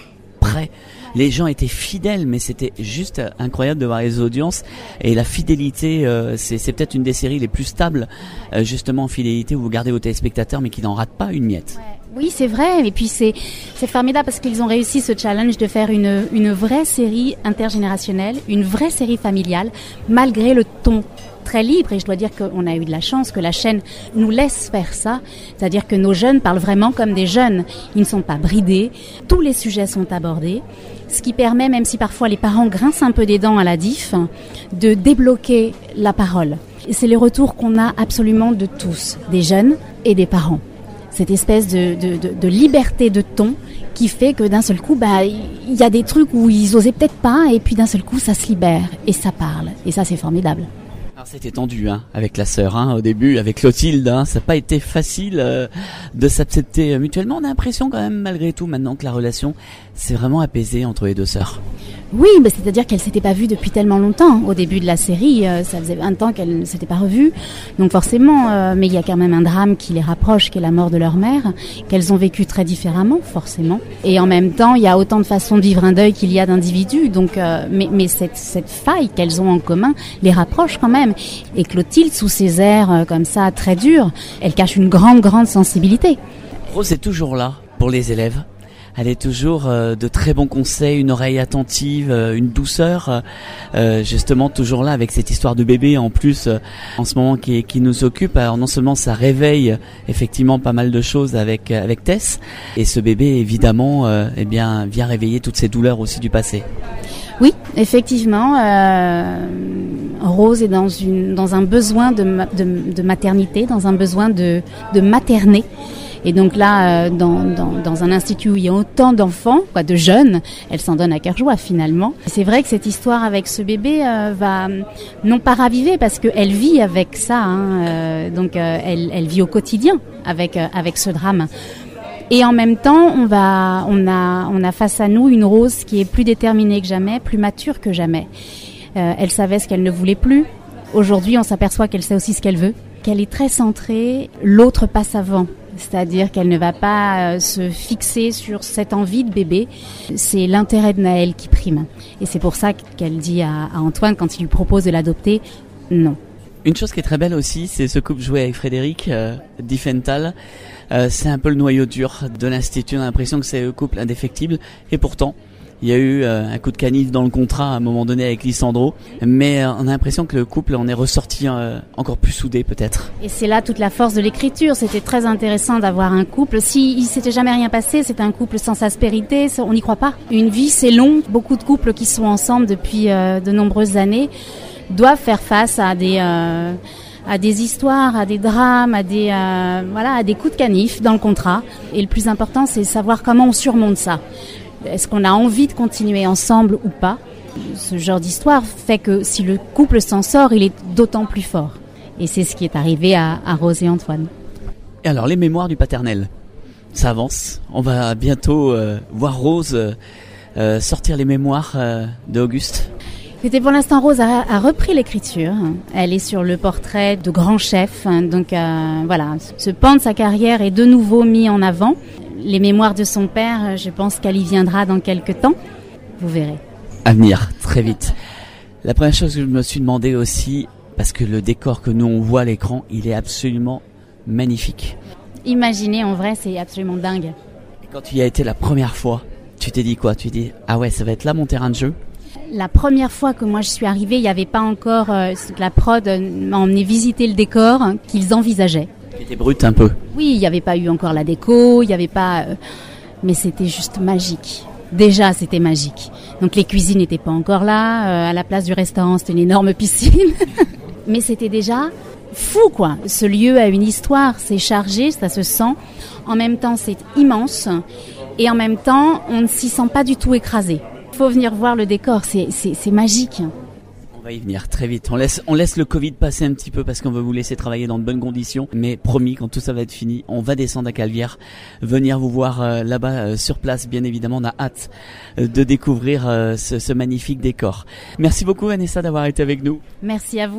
après. Les gens étaient fidèles, mais c'était juste incroyable de voir les audiences et la fidélité. Euh, c'est, c'est peut-être une des séries les plus stables, euh, justement en fidélité, où vous gardez vos téléspectateurs, mais qui n'en ratent pas une miette. Ouais. Oui, c'est vrai. Et puis c'est c'est formidable parce qu'ils ont réussi ce challenge de faire une une vraie série intergénérationnelle, une vraie série familiale, malgré le ton très libre. Et je dois dire qu'on a eu de la chance que la chaîne nous laisse faire ça. C'est-à-dire que nos jeunes parlent vraiment comme des jeunes. Ils ne sont pas bridés. Tous les sujets sont abordés. Ce qui permet, même si parfois les parents grincent un peu des dents à la diff, de débloquer la parole. Et c'est les retours qu'on a absolument de tous, des jeunes et des parents. Cette espèce de, de, de, de liberté de ton qui fait que d'un seul coup, bah, il y a des trucs où ils osaient peut-être pas, et puis d'un seul coup, ça se libère et ça parle. Et ça, c'est formidable. Alors c'était tendu hein, avec la sœur hein, au début, avec Clotilde, hein, ça n'a pas été facile euh, de s'accepter mutuellement. On a l'impression quand même malgré tout maintenant que la relation s'est vraiment apaisée entre les deux sœurs. Oui, bah, c'est-à-dire qu'elles ne s'étaient pas vues depuis tellement longtemps. Au début de la série, euh, ça faisait vingt ans qu'elles ne s'étaient pas revues. Donc forcément, euh, mais il y a quand même un drame qui les rapproche, qui est la mort de leur mère, qu'elles ont vécu très différemment, forcément. Et en même temps, il y a autant de façons de vivre un deuil qu'il y a d'individus. Donc, euh, mais, mais cette, cette faille qu'elles ont en commun les rapproche quand même. Et Clotilde, sous ses airs euh, comme ça, très durs, elle cache une grande, grande sensibilité. Rose est toujours là pour les élèves. Elle est toujours euh, de très bons conseils, une oreille attentive, euh, une douceur, euh, justement toujours là avec cette histoire de bébé en plus euh, en ce moment qui, qui nous occupe. Alors non seulement ça réveille effectivement pas mal de choses avec avec Tess, et ce bébé évidemment euh, eh bien vient réveiller toutes ces douleurs aussi du passé. Oui, effectivement, euh, Rose est dans une dans un besoin de de, de maternité, dans un besoin de de materner. Et donc là, euh, dans, dans, dans un institut où il y a autant d'enfants, quoi, de jeunes, elle s'en donne à cœur joie finalement. Et c'est vrai que cette histoire avec ce bébé euh, va non pas raviver parce qu'elle vit avec ça, hein, euh, donc euh, elle, elle vit au quotidien avec euh, avec ce drame. Et en même temps, on va, on a, on a face à nous une Rose qui est plus déterminée que jamais, plus mature que jamais. Euh, elle savait ce qu'elle ne voulait plus. Aujourd'hui, on s'aperçoit qu'elle sait aussi ce qu'elle veut, qu'elle est très centrée. L'autre passe avant. C'est-à-dire qu'elle ne va pas euh, se fixer sur cette envie de bébé. C'est l'intérêt de Naël qui prime. Et c'est pour ça qu'elle dit à, à Antoine, quand il lui propose de l'adopter, non. Une chose qui est très belle aussi, c'est ce couple joué avec Frédéric euh, Diffenthal. Euh, c'est un peu le noyau dur de l'Institut. On a l'impression que c'est un couple indéfectible. Et pourtant, il y a eu euh, un coup de canif dans le contrat à un moment donné avec Lissandro. Mais euh, on a l'impression que le couple en est ressorti euh, encore plus soudé peut-être. Et c'est là toute la force de l'écriture. C'était très intéressant d'avoir un couple. Si il s'était jamais rien passé, c'est un couple sans aspérité. On n'y croit pas. Une vie, c'est long. Beaucoup de couples qui sont ensemble depuis euh, de nombreuses années doivent faire face à des... Euh, à des histoires, à des drames, à des euh, voilà, à des coups de canif dans le contrat. Et le plus important, c'est savoir comment on surmonte ça. Est-ce qu'on a envie de continuer ensemble ou pas ? Ce genre d'histoire fait que si le couple s'en sort, il est d'autant plus fort. Et c'est ce qui est arrivé à, à Rose et Antoine. Et alors, les mémoires du paternel, ça avance. On va bientôt euh, voir Rose euh, sortir les mémoires euh, d'Auguste. C'était pour l'instant, Rose a, a repris l'écriture. Elle est sur le portrait de grand chef. Donc euh, voilà, ce pan de sa carrière est de nouveau mis en avant. Les mémoires de son père, je pense qu'elle y viendra dans quelques temps. Vous verrez. À venir, très vite. La première chose que je me suis demandé aussi, parce que le décor que nous on voit à l'écran, il est absolument magnifique. Imaginez, en vrai, c'est absolument dingue. Et quand tu y as été la première fois, tu t'es dit quoi ? Tu t'es dit, ah ouais, ça va être là mon terrain de jeu ? La première fois que moi je suis arrivée, il n'y avait pas encore euh, la prod m'a emmené visiter le décor hein, qu'ils envisageaient. Qui était brut un peu. Oui, il n'y avait pas eu encore la déco, il n'y avait pas, euh, mais c'était juste magique. Déjà, c'était magique. Donc les cuisines n'étaient pas encore là. Euh, à la place du restaurant, c'était une énorme piscine. Mais c'était déjà fou, quoi. Ce lieu a une histoire, c'est chargé, ça se sent. En même temps, c'est immense, et en même temps, on ne s'y sent pas du tout écrasé. Il faut venir voir le décor, c'est, c'est, c'est magique. On va y venir très vite. On laisse, on laisse le Covid passer un petit peu parce qu'on veut vous laisser travailler dans de bonnes conditions. Mais promis, quand tout ça va être fini, on va descendre à Calvière, venir vous voir euh, là-bas euh, sur place. Bien évidemment, on a hâte euh, de découvrir euh, ce, ce magnifique décor. Merci beaucoup Vanessa d'avoir été avec nous. Merci à vous.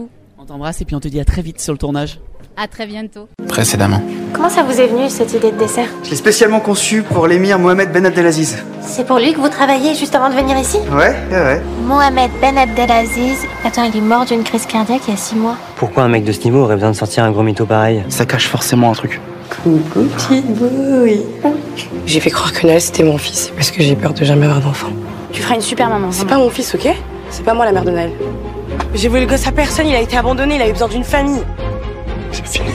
On t'embrasse et puis on te dit à très vite sur le tournage. À très bientôt. Précédemment. Comment ça vous est venu cette idée de dessert? Je l'ai spécialement conçu pour l'émir Mohamed Ben Abdelaziz. C'est pour lui que vous travaillez juste avant de venir ici? Ouais, ouais, ouais. Mohamed Ben Abdelaziz, attends, il est mort d'une crise cardiaque il y a six mois. Pourquoi un mec de ce niveau aurait besoin de sortir un gros mytho pareil? Ça cache forcément un truc. Coucou petite bouille. J'ai fait croire que Noël c'était mon fils parce que j'ai peur de jamais avoir d'enfant. Tu feras une super maman. C'est pas mon fils, ok? C'est pas moi la mère de Noël. J'ai voulu le gosse à personne, il a été abandonné, il avait besoin d'une famille. C'est fini.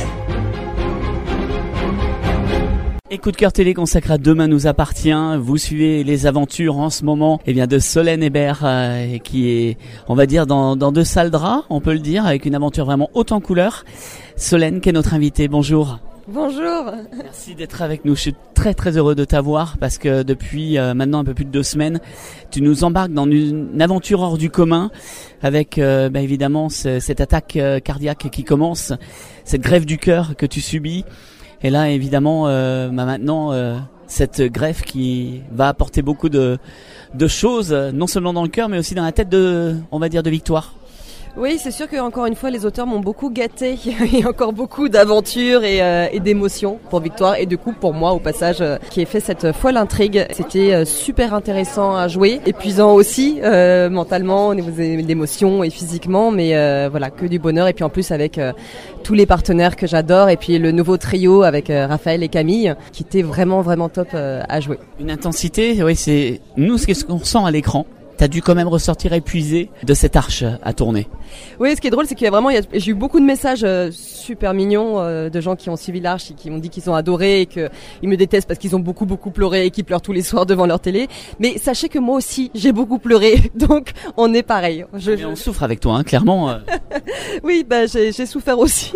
Et Coup de cœur télé consacré à Demain nous appartient. Vous suivez les aventures en ce moment eh bien, de Solène Hébert euh, qui est, on va dire, dans, dans de sales draps, on peut le dire, avec une aventure vraiment haute en couleurs. Solène qui est notre invitée, bonjour. Bonjour. Merci d'être avec nous. Je suis très très heureux de t'avoir parce que depuis euh, maintenant un peu plus de deux semaines, tu nous embarques dans une, une aventure hors du commun avec euh, bah, évidemment ce, cette attaque euh, cardiaque qui commence, cette greffe du cœur que tu subis. Et là évidemment euh, bah, maintenant euh, cette greffe qui va apporter beaucoup de, de choses, non seulement dans le cœur mais aussi dans la tête de, on va dire, de Victoire. Oui, c'est sûr que encore une fois, les auteurs m'ont beaucoup gâté. Il y a encore beaucoup d'aventures et, euh, et d'émotions pour Victoire et du coup pour moi au passage euh, qui ai fait cette folle intrigue. C'était euh, super intéressant à jouer, épuisant aussi euh, mentalement au niveau des émotions et physiquement, mais euh, voilà, que du bonheur. Et puis en plus avec euh, tous les partenaires que j'adore et puis le nouveau trio avec euh, Raphaël et Camille qui était vraiment vraiment top euh, à jouer. Une intensité, oui, c'est nous ce qu'on ressent à l'écran. T'as dû quand même ressortir épuisé de cette arche à tourner. Oui, ce qui est drôle, c'est qu'il y a vraiment, il y a, j'ai eu beaucoup de messages euh, super mignons euh, de gens qui ont suivi l'arche et qui m'ont dit qu'ils ont adoré et qu'ils me détestent parce qu'ils ont beaucoup beaucoup pleuré et qu'ils pleurent tous les soirs devant leur télé. Mais sachez que moi aussi, j'ai beaucoup pleuré, donc on est pareil. Je, Mais on je... souffre avec toi, hein, clairement. Oui, bah j'ai, j'ai souffert aussi.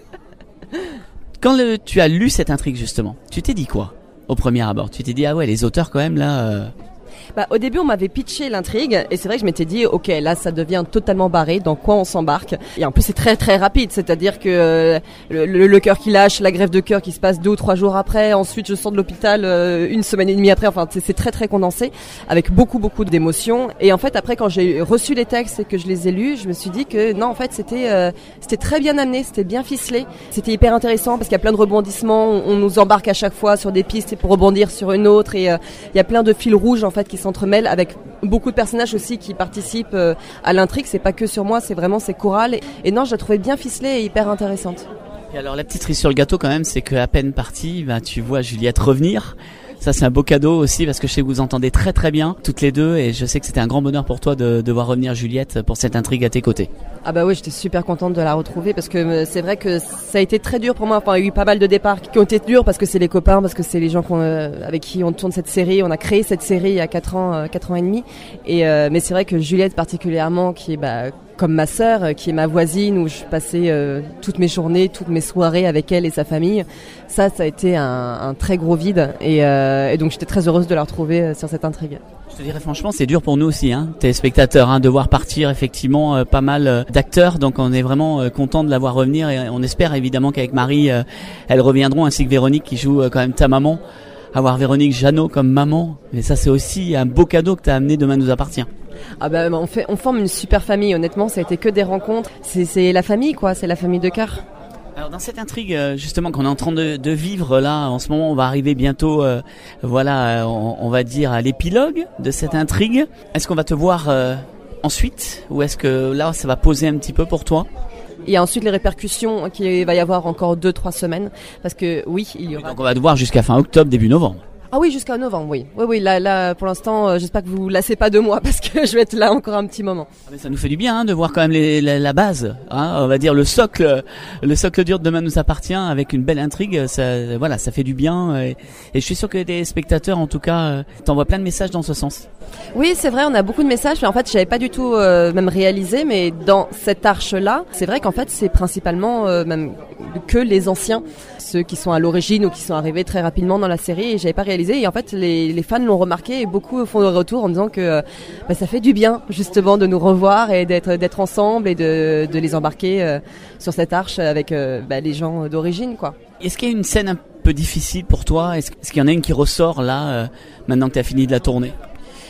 Quand le, tu as lu cette intrigue justement, tu t'es dit quoi au premier abord? Tu t'es dit ah ouais, les auteurs quand même là. Euh... Bah, au début, on m'avait pitché l'intrigue et c'est vrai que je m'étais dit, ok, là, ça devient totalement barré. Dans quoi on s'embarque? Et en plus, c'est très très rapide, c'est-à-dire que euh, le, le, le cœur qui lâche, la greffe de cœur qui se passe deux ou trois jours après. Ensuite, je sors de l'hôpital euh, une semaine et demie après. Enfin, c'est, c'est très très condensé, avec beaucoup beaucoup d'émotions. Et en fait, après, quand j'ai reçu les textes et que je les ai lus, je me suis dit que non, en fait, c'était euh, c'était très bien amené, c'était bien ficelé, c'était hyper intéressant parce qu'il y a plein de rebondissements. On, on nous embarque à chaque fois sur des pistes pour rebondir sur une autre et euh, il y a plein de fils rouges en fait qui s'entremêlent avec beaucoup de personnages aussi qui participent euh, à l'intrigue. C'est pas que sur moi, c'est vraiment c'est choral et, et non, je la trouvais bien ficelée et hyper intéressante. Et alors la petite cerise sur le gâteau quand même, c'est qu'à peine partie, bah, tu vois Juliette revenir. Ça c'est un beau cadeau aussi parce que je sais que vous entendez très très bien toutes les deux et je sais que c'était un grand bonheur pour toi de, de voir revenir Juliette pour cette intrigue à tes côtés. Ah bah oui, j'étais super contente de la retrouver parce que c'est vrai que ça a été très dur pour moi. Enfin, il y a eu pas mal de départs qui ont été durs parce que c'est les copains, parce que c'est les gens qu'on, euh, avec qui on tourne cette série. On a créé cette série il y a quatre ans, euh, quatre ans et demi. Et euh, mais c'est vrai que Juliette particulièrement, qui est bah comme ma sœur, euh, qui est ma voisine, où je passais euh, toutes mes journées, toutes mes soirées avec elle et sa famille. Ça, ça a été un, un très gros vide et, euh, et donc j'étais très heureuse de la retrouver euh, sur cette intrigue. Je te dirais franchement, c'est dur pour nous aussi, hein, téléspectateurs, hein, de voir partir effectivement euh, pas mal euh, d'acteurs. Donc on est vraiment euh, content de la voir revenir et on espère évidemment qu'avec Marie, euh, elles reviendront, ainsi que Véronique qui joue euh, quand même ta maman. Avoir Véronique Jeannot comme maman, mais ça c'est aussi un beau cadeau que t'as amené Demain nous appartient. Ah bah on fait, on forme une super famille. Honnêtement, ça a été que des rencontres. C'est, c'est la famille quoi, c'est la famille de cœur. Alors dans cette intrigue justement qu'on est en train de, de vivre là en ce moment, on va arriver bientôt euh, voilà on, on va dire à l'épilogue de cette intrigue. Est-ce qu'on va te voir euh, ensuite ou est-ce que là ça va poser un petit peu pour toi? Il y a ensuite les répercussions qu'il va y avoir encore deux trois semaines parce que oui il y aura. Donc on va te voir jusqu'à fin octobre début novembre. Ah oui, jusqu'à novembre, oui. Oui, oui, là, là, pour l'instant, euh, j'espère que vous vous lassez pas de moi parce que je vais être là encore un petit moment. Ah mais ça nous fait du bien hein, de voir quand même les, la, la base, hein, on va dire le socle, le socle dur de Demain nous appartient avec une belle intrigue. Ça, voilà, ça fait du bien et, et je suis sûr que les spectateurs, en tout cas, euh, t'envoient plein de messages dans ce sens. Oui, c'est vrai, on a beaucoup de messages. Mais en fait, j'avais pas du tout euh, même réalisé, mais dans cette arche-là, c'est vrai qu'en fait, c'est principalement euh, même que les anciens, ceux qui sont à l'origine ou qui sont arrivés très rapidement dans la série. Et j'avais pas réalisé. Et en fait, les, les fans l'ont remarqué et beaucoup font le retour en disant que euh, bah, ça fait du bien justement de nous revoir et d'être d'être ensemble et de, de les embarquer euh, sur cette arche avec euh, bah, les gens d'origine, quoi. Est-ce qu'il y a une scène un peu difficile pour toi? Est-ce, est-ce qu'il y en a une qui ressort là euh, maintenant que tu as fini de la tourner?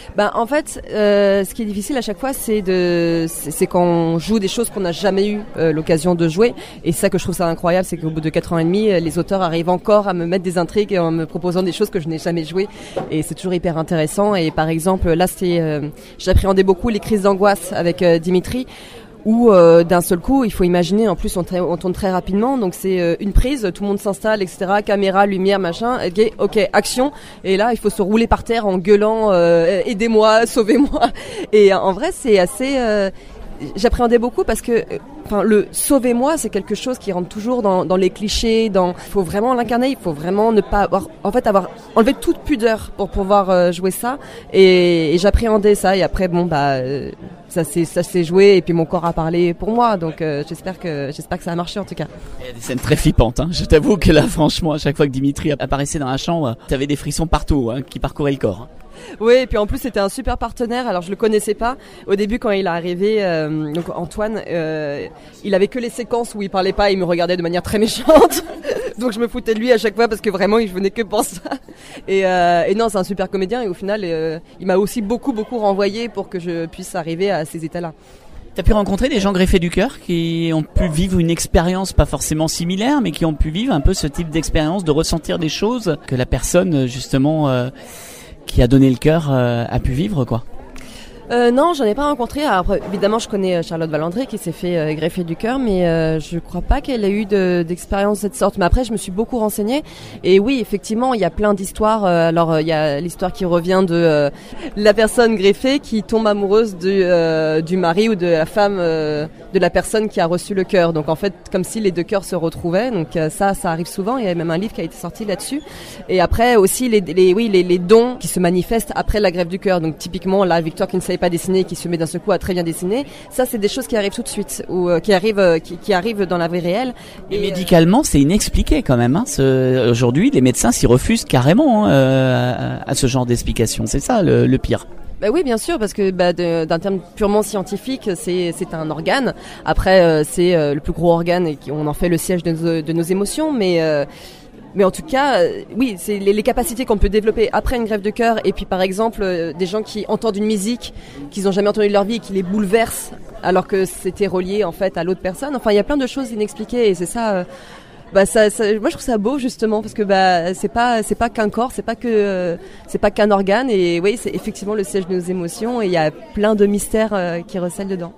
Ben, en fait, euh, ce qui est difficile à chaque fois, c'est de, c'est, c'est quand on joue des choses qu'on n'a jamais eu euh, l'occasion de jouer. Et c'est ça que je trouve ça incroyable, c'est qu'au bout de quatre ans et demi, les auteurs arrivent encore à me mettre des intrigues en me proposant des choses que je n'ai jamais jouées. Et c'est toujours hyper intéressant. Et par exemple, là, c'est, euh, j'appréhendais beaucoup les crises d'angoisse avec euh, Dimitri. Où euh, d'un seul coup, il faut imaginer, en plus on, tra- on tourne très rapidement, donc c'est euh, une prise, tout le monde s'installe, et cetera. Caméra, lumière, machin, ok, ok, action. Et là, il faut se rouler par terre en gueulant euh, aidez-moi, sauvez-moi. Et en vrai, c'est assez... Euh, j'appréhendais beaucoup parce que, enfin, le sauvez-moi, c'est quelque chose qui rentre toujours dans, dans les clichés. Dans, il faut vraiment l'incarner. Il faut vraiment ne pas avoir, en fait, avoir enlevé toute pudeur pour pouvoir euh, jouer ça. Et, et j'appréhendais ça. Et après, bon, bah, euh, ça s'est, ça s'est joué. Et puis mon corps a parlé pour moi. Donc, euh, j'espère que, j'espère que ça a marché en tout cas. Il y a des scènes très flippantes. Hein. Je t'avoue que là, franchement, à chaque fois que Dimitri apparaissait dans la chambre, t'avais des frissons partout, hein, qui parcouraient le corps. Hein. Oui, et puis en plus c'était un super partenaire. Alors je le connaissais pas au début quand il est arrivé. Euh, donc Antoine, euh, il avait que les séquences où il parlait pas, et il me regardait de manière très méchante. Donc je me foutais de lui à chaque fois parce que vraiment il venait que pour ça. Et, euh, et non, c'est un super comédien et au final euh, il m'a aussi beaucoup beaucoup renvoyé pour que je puisse arriver à ces états-là. T'as pu rencontrer des gens greffés du cœur qui ont pu vivre une expérience pas forcément similaire, mais qui ont pu vivre un peu ce type d'expérience, de ressentir des choses que la personne justement euh, qui a donné le cœur euh, a pu vivre, quoi. Euh, non, j'en ai pas rencontré. Alors, évidemment, je connais Charlotte Valandré qui s'est fait euh, greffer du cœur, mais euh, je crois pas qu'elle ait eu de, d'expérience de cette sorte. Mais après, je me suis beaucoup renseignée. Et oui, effectivement, il y a plein d'histoires. Euh, alors, il euh, y a l'histoire qui revient de euh, la personne greffée qui tombe amoureuse du, euh, du mari ou de la femme euh, de la personne qui a reçu le cœur. Donc, en fait, comme si les deux cœurs se retrouvaient. Donc, euh, ça, ça arrive souvent. Il y a même un livre qui a été sorti là-dessus. Et après, aussi, les, les, oui, les, les dons qui se manifestent après la greffe du cœur. Donc, typiquement, là, Victoire qui ne savait pas dessiner, qui se met d'un seul coup à très bien dessiner, ça c'est des choses qui arrivent tout de suite ou euh, qui arrivent euh, qui, qui arrivent dans la vie réelle. Et, et médicalement, c'est inexpliqué quand même. Hein. Ce, aujourd'hui, les médecins s'y refusent carrément hein, euh, à, à ce genre d'explication. C'est ça le, le pire. Bah oui, bien sûr, parce que bah, de, d'un terme purement scientifique, c'est c'est un organe. Après, euh, c'est euh, le plus gros organe et on en fait le siège de nos, de nos émotions, mais euh, Mais en tout cas, euh, oui, c'est les, les capacités qu'on peut développer après une greffe de cœur. Et puis par exemple, euh, des gens qui entendent une musique qu'ils n'ont jamais entendue de leur vie et qui les bouleverse alors que c'était relié en fait à l'autre personne. Enfin, il y a plein de choses inexpliquées et c'est ça. Euh, bah ça, ça, moi je trouve ça beau justement parce que bah c'est pas c'est pas qu'un corps, c'est pas que euh, c'est pas qu'un organe. Et oui, c'est effectivement le siège de nos émotions et il y a plein de mystères euh, qui recèlent dedans.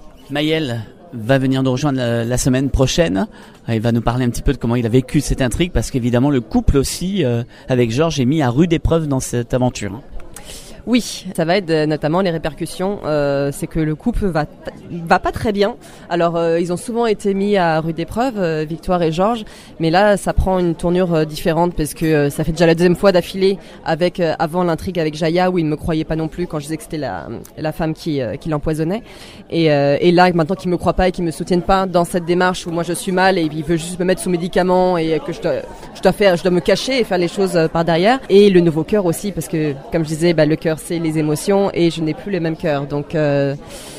Maëlle va venir nous rejoindre la, la semaine prochaine. Il va nous parler un petit peu de comment il a vécu cette intrigue parce qu'évidemment le couple aussi euh, avec Georges est mis à rude épreuve dans cette aventure. Oui, ça va être notamment les répercussions. Euh, c'est que le couple va va pas très bien. Alors euh, ils ont souvent été mis à rude épreuve, euh, Victoire et Georges, mais là ça prend une tournure euh, différente parce que euh, ça fait déjà la deuxième fois d'affilée avec euh, avant l'intrigue avec Jaya où ils ne me croyaient pas non plus quand je disais que c'était la la femme qui euh, qui l'empoisonnait. Et euh, et là maintenant qu'ils me croient pas et qu'ils me soutiennent pas dans cette démarche où moi je suis mal et il veut juste me mettre sous médicaments et que je dois je dois faire je dois me cacher et faire les choses euh, par derrière. Et le nouveau cœur aussi parce que comme je disais, bah, le cœur c'est les émotions et je n'ai plus le même cœur. Donc euh,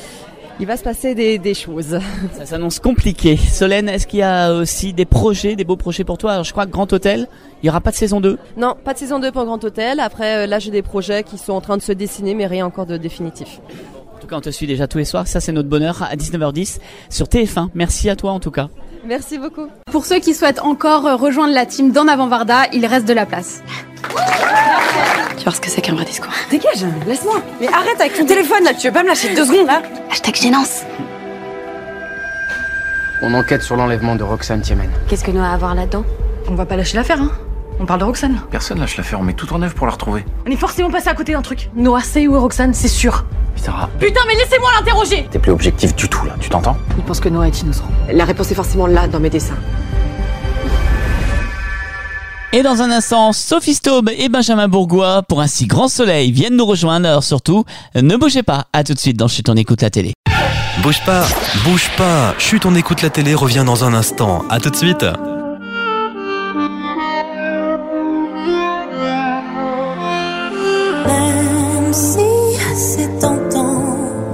il va se passer des, des choses. Ça s'annonce compliqué. Solène, est-ce qu'il y a aussi des projets, des beaux projets pour toi? Alors, je crois que Grand Hôtel, il n'y aura pas de saison deux. Non, pas de saison deux pour Grand Hôtel. Après, euh, là, j'ai des projets qui sont en train de se dessiner, mais rien encore de définitif. En tout cas, on te suit déjà tous les soirs. Ça, c'est notre bonheur à dix-neuf heures dix sur T F un. Merci à toi, en tout cas. Merci beaucoup. Pour ceux qui souhaitent encore rejoindre la team d'En Avant Varda, il reste de la place. Tu vois ce que c'est qu'un vrai discours. Dégage, laisse-moi. Mais arrête avec ton téléphone là, tu veux pas me lâcher deux secondes là? Hashtag gênance. On enquête sur l'enlèvement de Roxane Thiémen. Qu'est-ce que nous a à voir là-dedans? On va pas lâcher l'affaire, hein. On parle de Roxane. Personne lâche l'affaire, on met tout en œuvre pour la retrouver. On est forcément passé à côté d'un truc. Noah, c'est où est Roxane, c'est sûr. Sarah. Putain, mais laissez-moi l'interroger. T'es plus objectif du tout là, tu t'entends? Il pense que Noah est innocent. La réponse est forcément là, dans mes dessins. Et dans un instant, Sophie Staub et Benjamin Bourgois pour un si grand soleil viennent nous rejoindre. Alors surtout, ne bougez pas. À tout de suite dans Chut, on écoute la télé. Bouge pas, bouge pas. Chut, on écoute la télé revient dans un instant. À tout de suite. Même si c'est tentant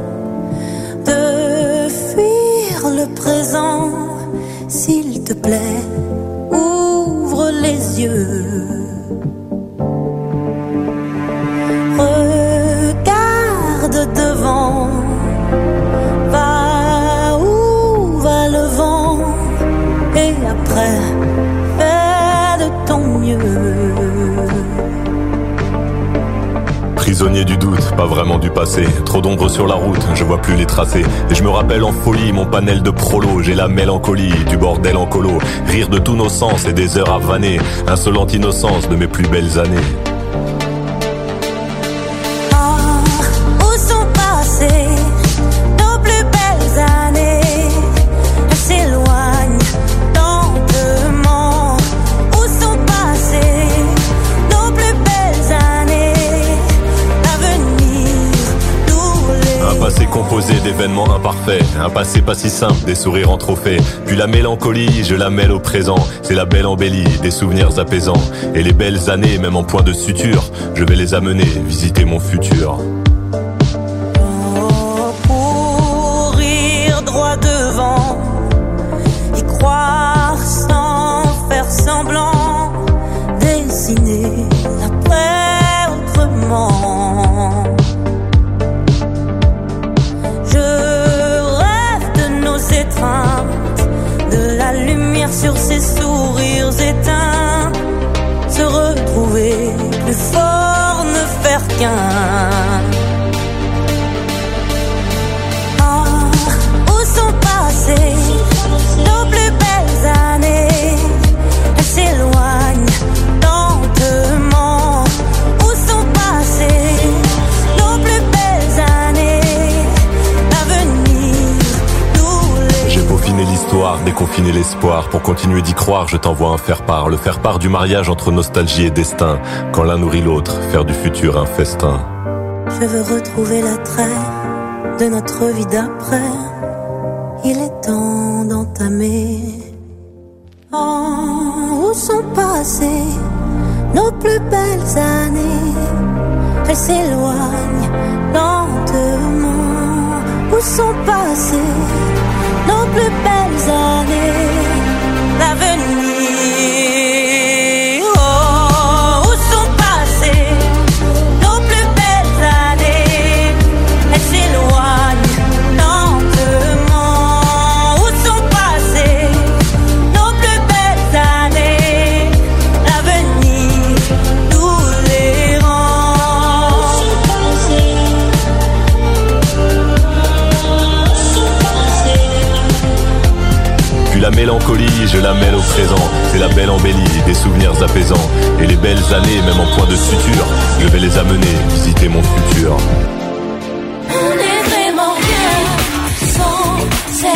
de fuir le présent, s'il te plaît, ouvre les yeux. Regarde après, fais de ton mieux. Prisonnier du doute, pas vraiment du passé. Trop d'ombre sur la route, je vois plus les tracés. Et je me rappelle en folie mon panel de prolo. J'ai la mélancolie du bordel en colo. Rire de tous nos sens et des heures à vanner. Insolente innocence de mes plus belles années. Ah, où sont passées nos plus belles années? Elles s'éloignent lentement. Où sont passées nos plus belles années? Un passé composé d'événements imparfaits, un passé pas si simple, des sourires en trophée. Puis la mélancolie, je la mêle au présent. C'est la belle embellie, des souvenirs apaisants. Et les belles années, même en point de suture, je vais les amener visiter mon futur. Oh, courir droit devant, y croire sans faire semblant, dessiner l'après autrement. De la lumière sur ses sourires éteints, se retrouver plus fort, ne faire qu'un. Ah, où sont passées nos plus belles années? Elles s'éloignent lentement. Où sont passées nos plus belles années? J'ai peaufiné l'histoire, déconfiné l'espoir. Pour continuer d'y croire, je t'envoie un faire-part. Le faire-part du mariage entre nostalgie et destin. Quand l'un nourrit l'autre, faire du futur un festin. Je veux retrouver l'attrait de notre vie d'après. Il est temps d'entamer. Oh, où sont passées nos plus belles années? Elles s'éloignent lentement. Où sont passées nos plus belles années? L'avenir. Oh, où sont passées nos plus belles années? Elles s'éloignent lentement. Où sont passées nos plus belles années? L'avenir nous les rend. Où sont passées? Puis la mélancolie, je la mêle au présent. C'est la belle embellie, des souvenirs apaisants. Et les belles années, même en point de suture, je vais les amener visiter mon futur. On est vraiment bien sans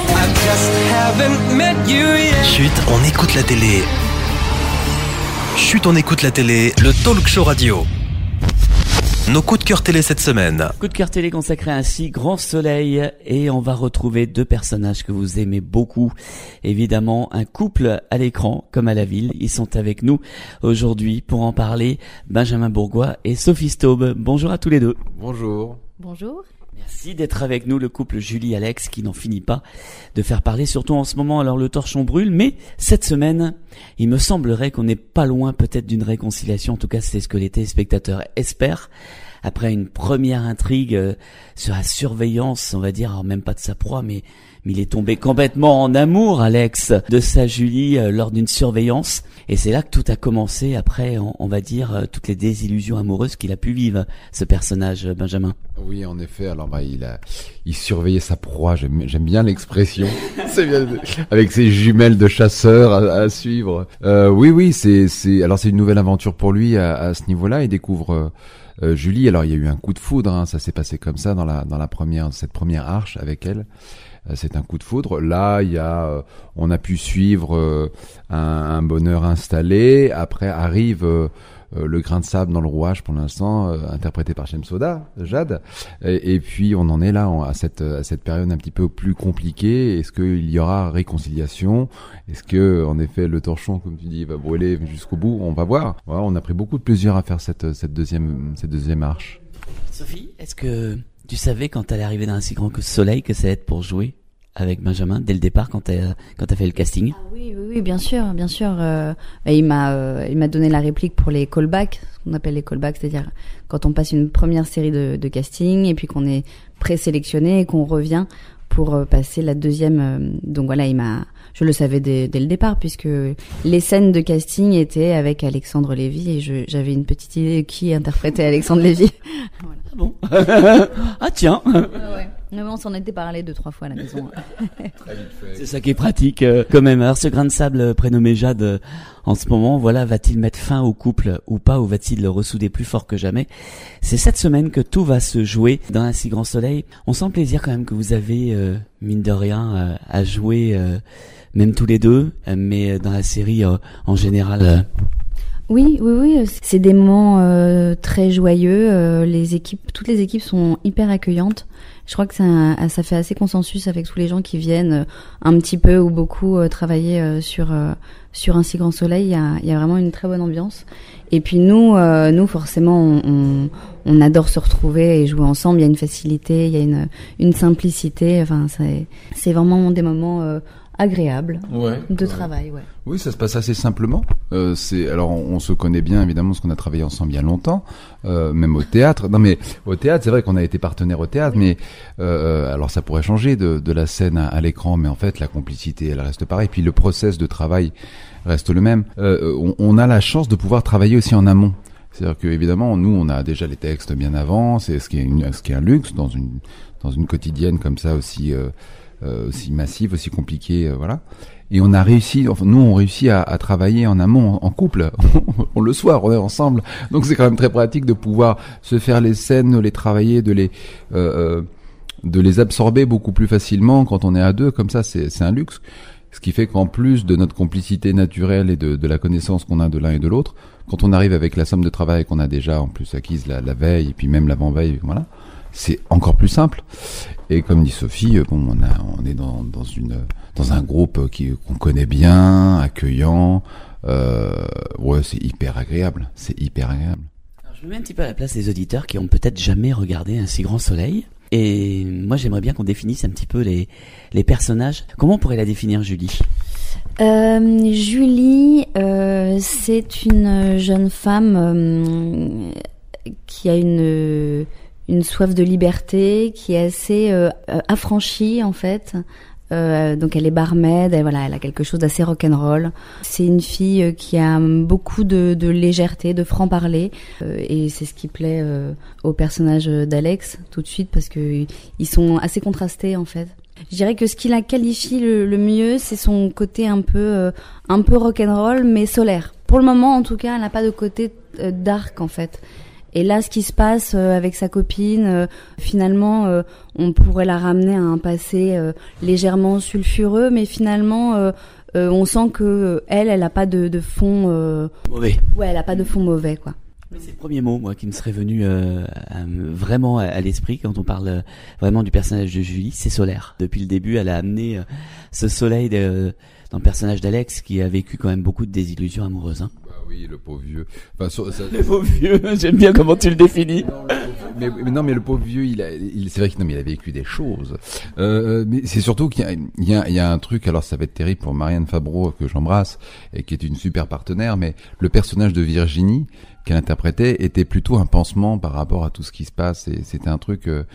elle. Chut, on écoute la télé. Chut, on écoute la télé, le talk show radio. Nos coups de cœur télé cette semaine. Coup de cœur télé consacré à un si grand soleil et on va retrouver deux personnages que vous aimez beaucoup. Évidemment, un couple à l'écran comme à la ville. Ils sont avec nous aujourd'hui pour en parler. Benjamin Bourgois et Sophie Staub. Bonjour à tous les deux. Bonjour. Bonjour. Merci d'être avec nous, le couple Julie-Alex qui n'en finit pas de faire parler, surtout en ce moment. Alors le torchon brûle, mais cette semaine, il me semblerait qu'on n'est pas loin peut-être d'une réconciliation. En tout cas, c'est ce que les téléspectateurs espèrent. Après une première intrigue euh, sur la surveillance, on va dire, alors même pas de sa proie, mais, mais il est tombé complètement en amour, Alex, de sa Julie euh, lors d'une surveillance. Et c'est là que tout a commencé, après, on, on va dire, euh, toutes les désillusions amoureuses qu'il a pu vivre, ce personnage, Benjamin. Oui, en effet. Alors, bah, il a, il surveillait sa proie. J'aime, j'aime bien l'expression. C'est bien, avec ses jumelles de chasseurs à, à suivre. Euh, oui, oui, c'est, c'est, alors c'est une nouvelle aventure pour lui à, à ce niveau-là. Il découvre, euh, Euh, Julie, alors il y a eu un coup de foudre, hein, ça s'est passé comme ça dans la dans la première cette première arche avec elle. Euh, c'est un coup de foudre. Là, il y a, euh, on a pu suivre euh, un, un bonheur installé. Après arrive euh, euh, le grain de sable dans le rouage pour l'instant, euh, interprété par Shemsoda, Jade. Et, et puis on en est là on, à cette à cette période un petit peu plus compliquée. Est-ce qu'il y aura réconciliation? Est-ce que en effet le torchon, comme tu dis, va brûler jusqu'au bout? On va voir. Voilà, on a pris beaucoup de plaisir à faire cette cette deuxième cette deuxième marche. Sophie, est-ce que tu savais quand t'allais arriver dans un si grand soleil que ça allait être pour jouer avec Benjamin dès le départ quand t'as quand t'as fait le casting? Ah oui, oui, oui, bien sûr, bien sûr. Euh, il m'a euh, il m'a donné la réplique pour les callbacks, ce qu'on appelle les callbacks, c'est-à-dire quand on passe une première série de, de casting et puis qu'on est présélectionné et qu'on revient pour euh, passer la deuxième. Euh, donc voilà, il m'a, je le savais dès, dès le départ puisque les scènes de casting étaient avec Alexandre Lévy et je, j'avais une petite idée de qui interprétait Alexandre Lévy. Voilà. Ah bon. Ah tiens. Ah ouais. Mais on s'en était parlé deux trois fois à la maison. C'est ça qui est pratique euh, quand même. Alors ce grain de sable euh, prénommé Jade euh, en ce moment, voilà, va-t-il mettre fin au couple ou pas, ou va-t-il le ressouder plus fort que jamais? C'est cette semaine que tout va se jouer dans Un si grand soleil. On sent le plaisir quand même que vous avez, euh, mine de rien, euh, à jouer, euh, même tous les deux, euh, mais dans la série euh, en général. Euh, Oui, oui, oui, c'est des moments euh, très joyeux. Euh, les équipes, toutes les équipes sont hyper accueillantes. Je crois que ça, ça fait assez consensus avec tous les gens qui viennent euh, un petit peu ou beaucoup euh, travailler euh, sur euh, sur Un si grand soleil. Il y a, il y a vraiment une très bonne ambiance. Et puis nous, euh, nous forcément, on, on, on adore se retrouver et jouer ensemble. Il y a une facilité, il y a une une simplicité. Enfin, c'est c'est vraiment des moments euh, agréable ouais, de ouais. travail, ouais. Oui, ça se passe assez simplement. Euh, c'est alors on, on se connaît bien évidemment parce qu'on a travaillé ensemble il y a longtemps, euh, même au théâtre. Non mais au théâtre, c'est vrai qu'on a été partenaires au théâtre, mais euh, alors ça pourrait changer de, de la scène à, à l'écran, mais en fait la complicité elle reste pareille. Puis le process de travail reste le même. Euh, on, on a la chance de pouvoir travailler aussi en amont. C'est-à-dire que évidemment nous on a déjà les textes bien avant, c'est ce qui est une, ce qui est un luxe dans une dans une quotidienne comme ça aussi. Euh, Euh, aussi massive, aussi compliquée, euh, voilà. Et on a réussi, enfin nous on réussit à, à travailler en amont, en, en couple. On le soir, on est ensemble. Donc c'est quand même très pratique de pouvoir se faire les scènes, de les travailler, de les euh, de les absorber beaucoup plus facilement quand on est à deux. Comme ça, c'est c'est un luxe. Ce qui fait qu'en plus de notre complicité naturelle et de, de la connaissance qu'on a de l'un et de l'autre, quand on arrive avec la somme de travail qu'on a déjà en plus acquise la, la veille et puis même l'avant-veille, voilà. C'est encore plus simple. Et comme dit Sophie, bon, on, a, on est dans, dans, une, dans un groupe qui, qu'on connaît bien, accueillant. Euh, ouais, c'est hyper agréable. C'est hyper agréable. Alors, je me mets un petit peu à la place des auditeurs qui ont peut-être jamais regardé Un si grand soleil. Et moi, j'aimerais bien qu'on définisse un petit peu les, les personnages. Comment on pourrait la définir, Julie ? euh, Julie, euh, c'est une jeune femme euh, qui a une... une soif de liberté qui est assez euh, affranchie en fait. Euh, donc elle est barmaid, elle, voilà, elle a quelque chose d'assez rock'n'roll. C'est une fille qui a beaucoup de, de légèreté, de franc-parler, euh, et c'est ce qui plaît euh, au personnage d'Alex tout de suite parce que ils sont assez contrastés en fait. Je dirais que ce qui la qualifie le, le mieux, c'est son côté un peu euh, un peu rock'n'roll mais solaire. Pour le moment, en tout cas, elle n'a pas de côté euh, dark en fait. Et là, ce qui se passe euh, avec sa copine, euh, finalement, euh, on pourrait la ramener à un passé euh, légèrement sulfureux, mais finalement, euh, euh, on sent que euh, elle, elle a pas de, de fond euh, mauvais. Ouais, elle a pas de fond mauvais, quoi. C'est le premier mot, moi, qui me serait venu euh, à, vraiment à, à l'esprit quand on parle euh, vraiment du personnage de Julie, c'est solaire. Depuis le début, elle a amené euh, ce soleil de, dans le personnage d'Alex, qui a vécu quand même beaucoup de désillusions amoureuses. Hein. Oui, le pauvre vieux. Enfin, so, ça... Le pauvre vieux, j'aime bien comment tu le définis. Non, le mais, mais non, mais le pauvre vieux, il a, il, c'est vrai qu'il non, mais il a vécu des choses. Euh, mais c'est surtout qu'il y a, il y a, il y a un truc. Alors, ça va être terrible pour Marianne Fabreau que j'embrasse et qui est une super partenaire. Mais le personnage de Virginie qu'elle interprétait était plutôt un pansement par rapport à tout ce qui se passe. Et c'était un truc. Euh,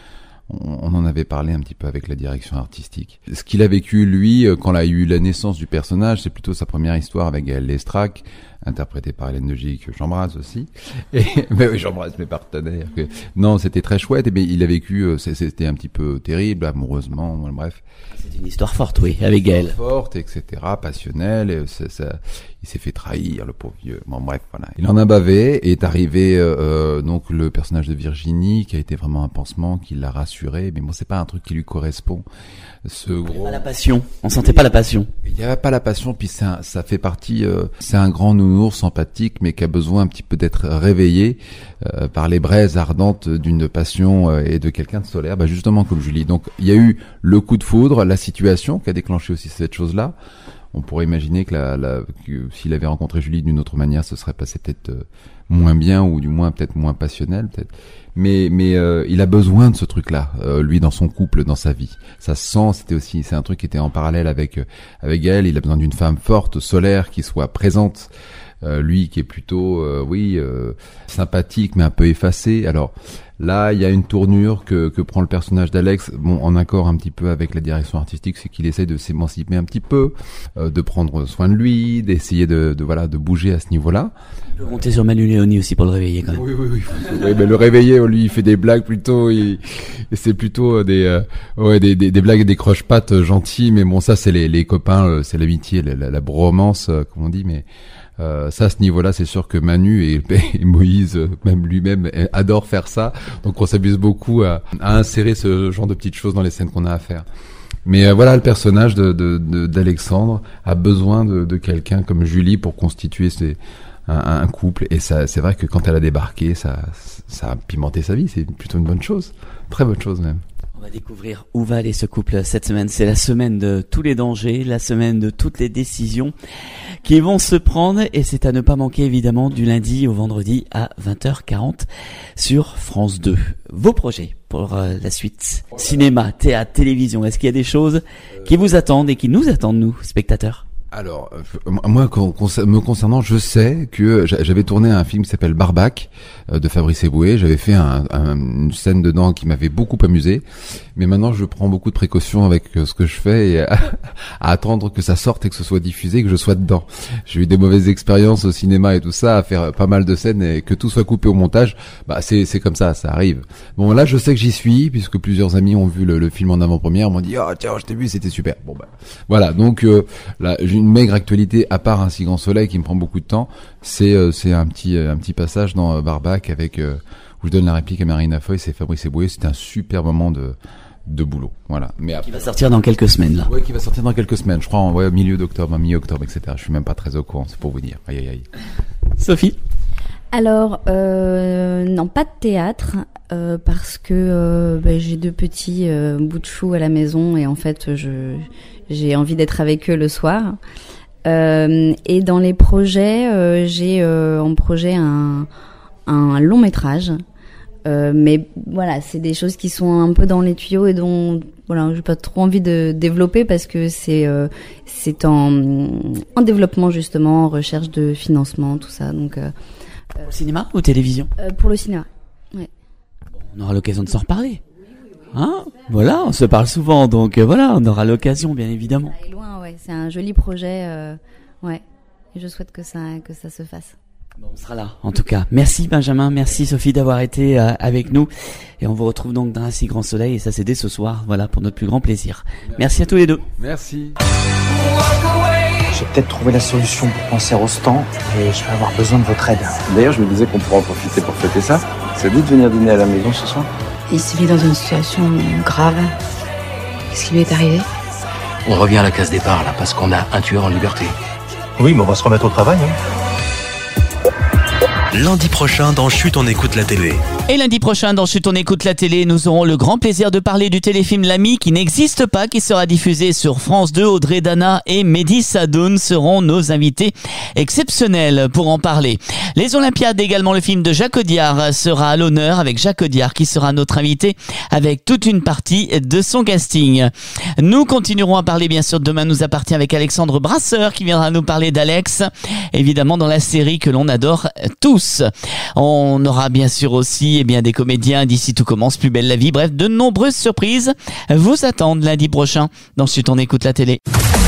on en avait parlé un petit peu avec la direction artistique. Ce qu'il a vécu, lui, quand il a eu la naissance du personnage, c'est plutôt sa première histoire avec Gaël Lestrac, interprété par Hélène de Gilly, que j'embrasse aussi. Et, mais oui, j'embrasse mes partenaires. Que, non, c'était très chouette, mais il a vécu, c'était un petit peu terrible, amoureusement, bref. C'est une histoire forte, oui, avec Gaël. Forte, et cetera, passionnelle, et ça, ça, il s'est fait trahir, le pauvre vieux. Bon, bref, voilà. Il en a bavé, et est arrivé, euh, donc, le personnage de Virginie, qui a été vraiment un pansement, qui l'a rassuré, mais bon, c'est pas un truc qui lui correspond. Ce gros... Pas la passion. On sentait pas la passion. Il y avait pas la passion, puis c'est un, ça fait partie, euh, c'est un grand nounours sympathique, mais qui a besoin un petit peu d'être réveillé, euh, par les braises ardentes d'une passion euh, et de quelqu'un de solaire, bah, justement, comme Julie. Donc, il y a eu le coup de foudre, la situation qui a déclenché aussi cette chose-là. On pourrait imaginer que, la, la, que s'il avait rencontré Julie d'une autre manière, ce serait passé peut-être euh, moins bien ou du moins peut-être moins passionnel, peut-être. Mais mais euh, il a besoin de ce truc-là, euh, lui dans son couple, dans sa vie. Ça se sent. C'était aussi, c'est un truc qui était en parallèle avec euh, avec elle. Il a besoin d'une femme forte, solaire, qui soit présente. Euh, lui qui est plutôt, euh, oui, euh, sympathique mais un peu effacé. Alors Là, il y a une tournure que, que prend le personnage d'Alex, bon, en accord un petit peu avec la direction artistique, c'est qu'il essaye de s'émanciper un petit peu, euh, de prendre soin de lui, d'essayer de, de voilà, de bouger à ce niveau-là. Je peux compter sur Manu Léoni aussi pour le réveiller quand même. Oui, oui, oui. oui mais le réveiller, lui, il fait des blagues plutôt, il, c'est plutôt des, euh, ouais, des, des, des blagues et des croche-pattes gentils, mais bon, ça, c'est les, les copains, c'est l'amitié, la, la, la bromance, comme on dit, mais. Euh, ça, à ce niveau-là, c'est sûr que Manu et, et Moïse, même lui-même, adore faire ça. Donc, on s'amuse beaucoup à, à insérer ce genre de petites choses dans les scènes qu'on a à faire. Mais euh, voilà, le personnage de, de, de, d'Alexandre a besoin de, de quelqu'un comme Julie pour constituer ses, un, un couple. Et ça, c'est vrai que quand elle a débarqué, ça, ça a pimenté sa vie. C'est plutôt une bonne chose, très bonne chose même. On va découvrir où va aller ce couple cette semaine. C'est la semaine de tous les dangers, la semaine de toutes les décisions qui vont se prendre, et c'est à ne pas manquer évidemment du lundi au vendredi à vingt heures quarante sur France deux. Vos projets pour euh, la suite? Cinéma, théâtre, télévision, est-ce qu'il y a des choses qui vous attendent et qui nous attendent, nous, spectateurs? Alors, euh, moi, con, con, me concernant, je sais que j'avais tourné un film qui s'appelle Barbac euh, de Fabrice Eboué. J'avais fait un, un, une scène dedans qui m'avait beaucoup amusé. Mais maintenant, je prends beaucoup de précautions avec euh, ce que je fais et à, à attendre que ça sorte et que ce soit diffusé et que je sois dedans. J'ai eu des mauvaises expériences au cinéma et tout ça, à faire pas mal de scènes et que tout soit coupé au montage. Bah, c'est, c'est comme ça, ça arrive. Bon, là, je sais que j'y suis puisque plusieurs amis ont vu le, le film en avant-première, m'ont dit, ah, oh, tiens, je t'ai vu, c'était super. Bon, bah, voilà. Donc, euh, là, j'ai une maigre actualité à part Un si grand soleil qui me prend beaucoup de temps, c'est euh, c'est un petit euh, un petit passage dans euh, Barbac avec euh, où je donne la réplique à Marina Foy, c'est Fabrice Eboué, c'est un super moment de de boulot, voilà. Mais après, qui va sortir dans quelques semaines là. Ouais, qui va sortir dans quelques semaines, je crois en ouais, milieu d'octobre, mi-octobre, et cetera. Je suis même pas très au courant, c'est pour vous dire. Aïe aïe aïe. Sophie. Alors euh, non, pas de théâtre. Euh, parce que euh, bah, j'ai deux petits euh, bouts de chou à la maison et en fait je j'ai envie d'être avec eux le soir. Euh, et dans les projets, euh, j'ai euh, en projet un, un long métrage. Euh, mais voilà, c'est des choses qui sont un peu dans les tuyaux et dont voilà, j'ai pas trop envie de développer parce que c'est euh, c'est en en développement justement, en recherche de financement, tout ça. Donc euh, pour le cinéma ou télévision? euh, Pour le cinéma. Ouais. On aura l'occasion de s'en reparler. Hein? Voilà, on se parle souvent, donc euh, voilà, on aura l'occasion, bien évidemment. Ça est loin, ouais. C'est un joli projet, euh, ouais. Et je souhaite que ça, que ça se fasse. Bon, on sera là, en tout cas. Merci Benjamin, merci Sophie d'avoir été euh, avec nous. Et on vous retrouve donc dans Un si grand soleil, et ça c'est dès ce soir, voilà, pour notre plus grand plaisir. Merci, Merci à tous les deux. Merci. J'ai peut-être trouvé la solution pour penser Rostand et je vais avoir besoin de votre aide. D'ailleurs, je me disais qu'on pourrait en profiter pour fêter ça. Ça dit de venir dîner à la maison ce soir? Il se vit dans une situation grave. Qu'est-ce qui lui est arrivé? On revient à la case départ, là, parce qu'on a un tueur en liberté. Oui, mais on va se remettre au travail, hein. Lundi prochain dans Chut, on écoute la télé. Et lundi prochain dans Chut, on écoute la télé, nous aurons le grand plaisir de parler du téléfilm L'Ami qui n'existe pas, qui sera diffusé sur France deux. Audrey Dana et Mehdi Sadoun seront nos invités exceptionnels pour en parler. Les Olympiades également, le film de Jacques Audiard sera à l'honneur avec Jacques Audiard qui sera notre invité avec toute une partie de son casting. Nous continuerons à parler bien sûr, Demain nous appartient avec Alexandre Brasseur qui viendra nous parler d'Alex, évidemment dans la série que l'on adore tous. On aura bien sûr aussi eh bien, des comédiens d'ici tout commence, Plus belle la vie, bref, de nombreuses surprises vous attendent lundi prochain dans Chut, on écoute la télé.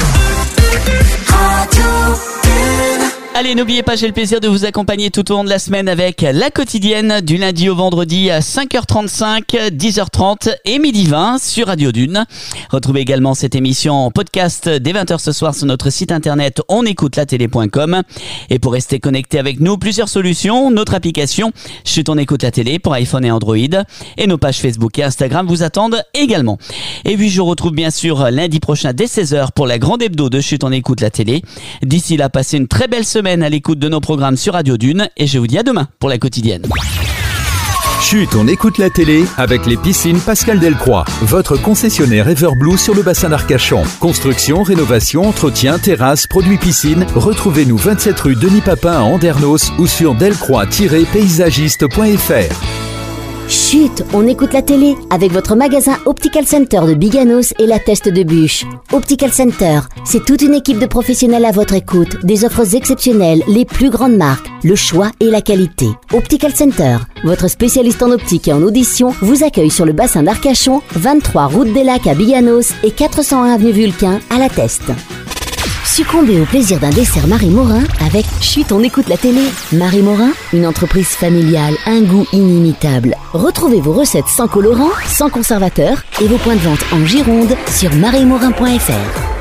Allez, n'oubliez pas, j'ai le plaisir de vous accompagner tout au long de la semaine avec la quotidienne du lundi au vendredi à cinq heures trente-cinq, dix heures trente et midi vingt sur Radio Dune. Retrouvez également cette émission en podcast dès vingt heures ce soir sur notre site internet onécoutelatélé point com. Et pour rester connecté avec nous, plusieurs solutions. Notre application Chut, on écoute la télé pour iPhone et Android. Et nos pages Facebook et Instagram vous attendent également. Et puis je vous retrouve bien sûr lundi prochain dès seize heures pour la grande hebdo de Chut, on écoute la télé. D'ici là, passez une très belle semaine à l'écoute de nos programmes sur Radio Dune et je vous dis à demain pour la quotidienne. Chut, on écoute la télé avec les piscines Pascal Delcroix, votre concessionnaire Everblue sur le bassin d'Arcachon. Construction, rénovation, entretien, terrasse, produits piscine. Retrouvez-nous vingt-sept rue Denis Papin à Andernos ou sur delcroix tiret paysagiste point f r. Chut, on écoute la télé avec votre magasin Optical Center de Biganos et la Teste de Bûche. Optical Center, c'est toute une équipe de professionnels à votre écoute, des offres exceptionnelles, les plus grandes marques, le choix et la qualité. Optical Center, votre spécialiste en optique et en audition, vous accueille sur le bassin d'Arcachon, vingt-trois route des Lacs à Biganos et quatre cent un avenue Vulcain à la Teste. Succombez au plaisir d'un dessert Marie Morin avec Chut, on écoute la télé. Marie Morin, une entreprise familiale, un goût inimitable. Retrouvez vos recettes sans colorant, sans conservateur et vos points de vente en Gironde sur marie morin point f r.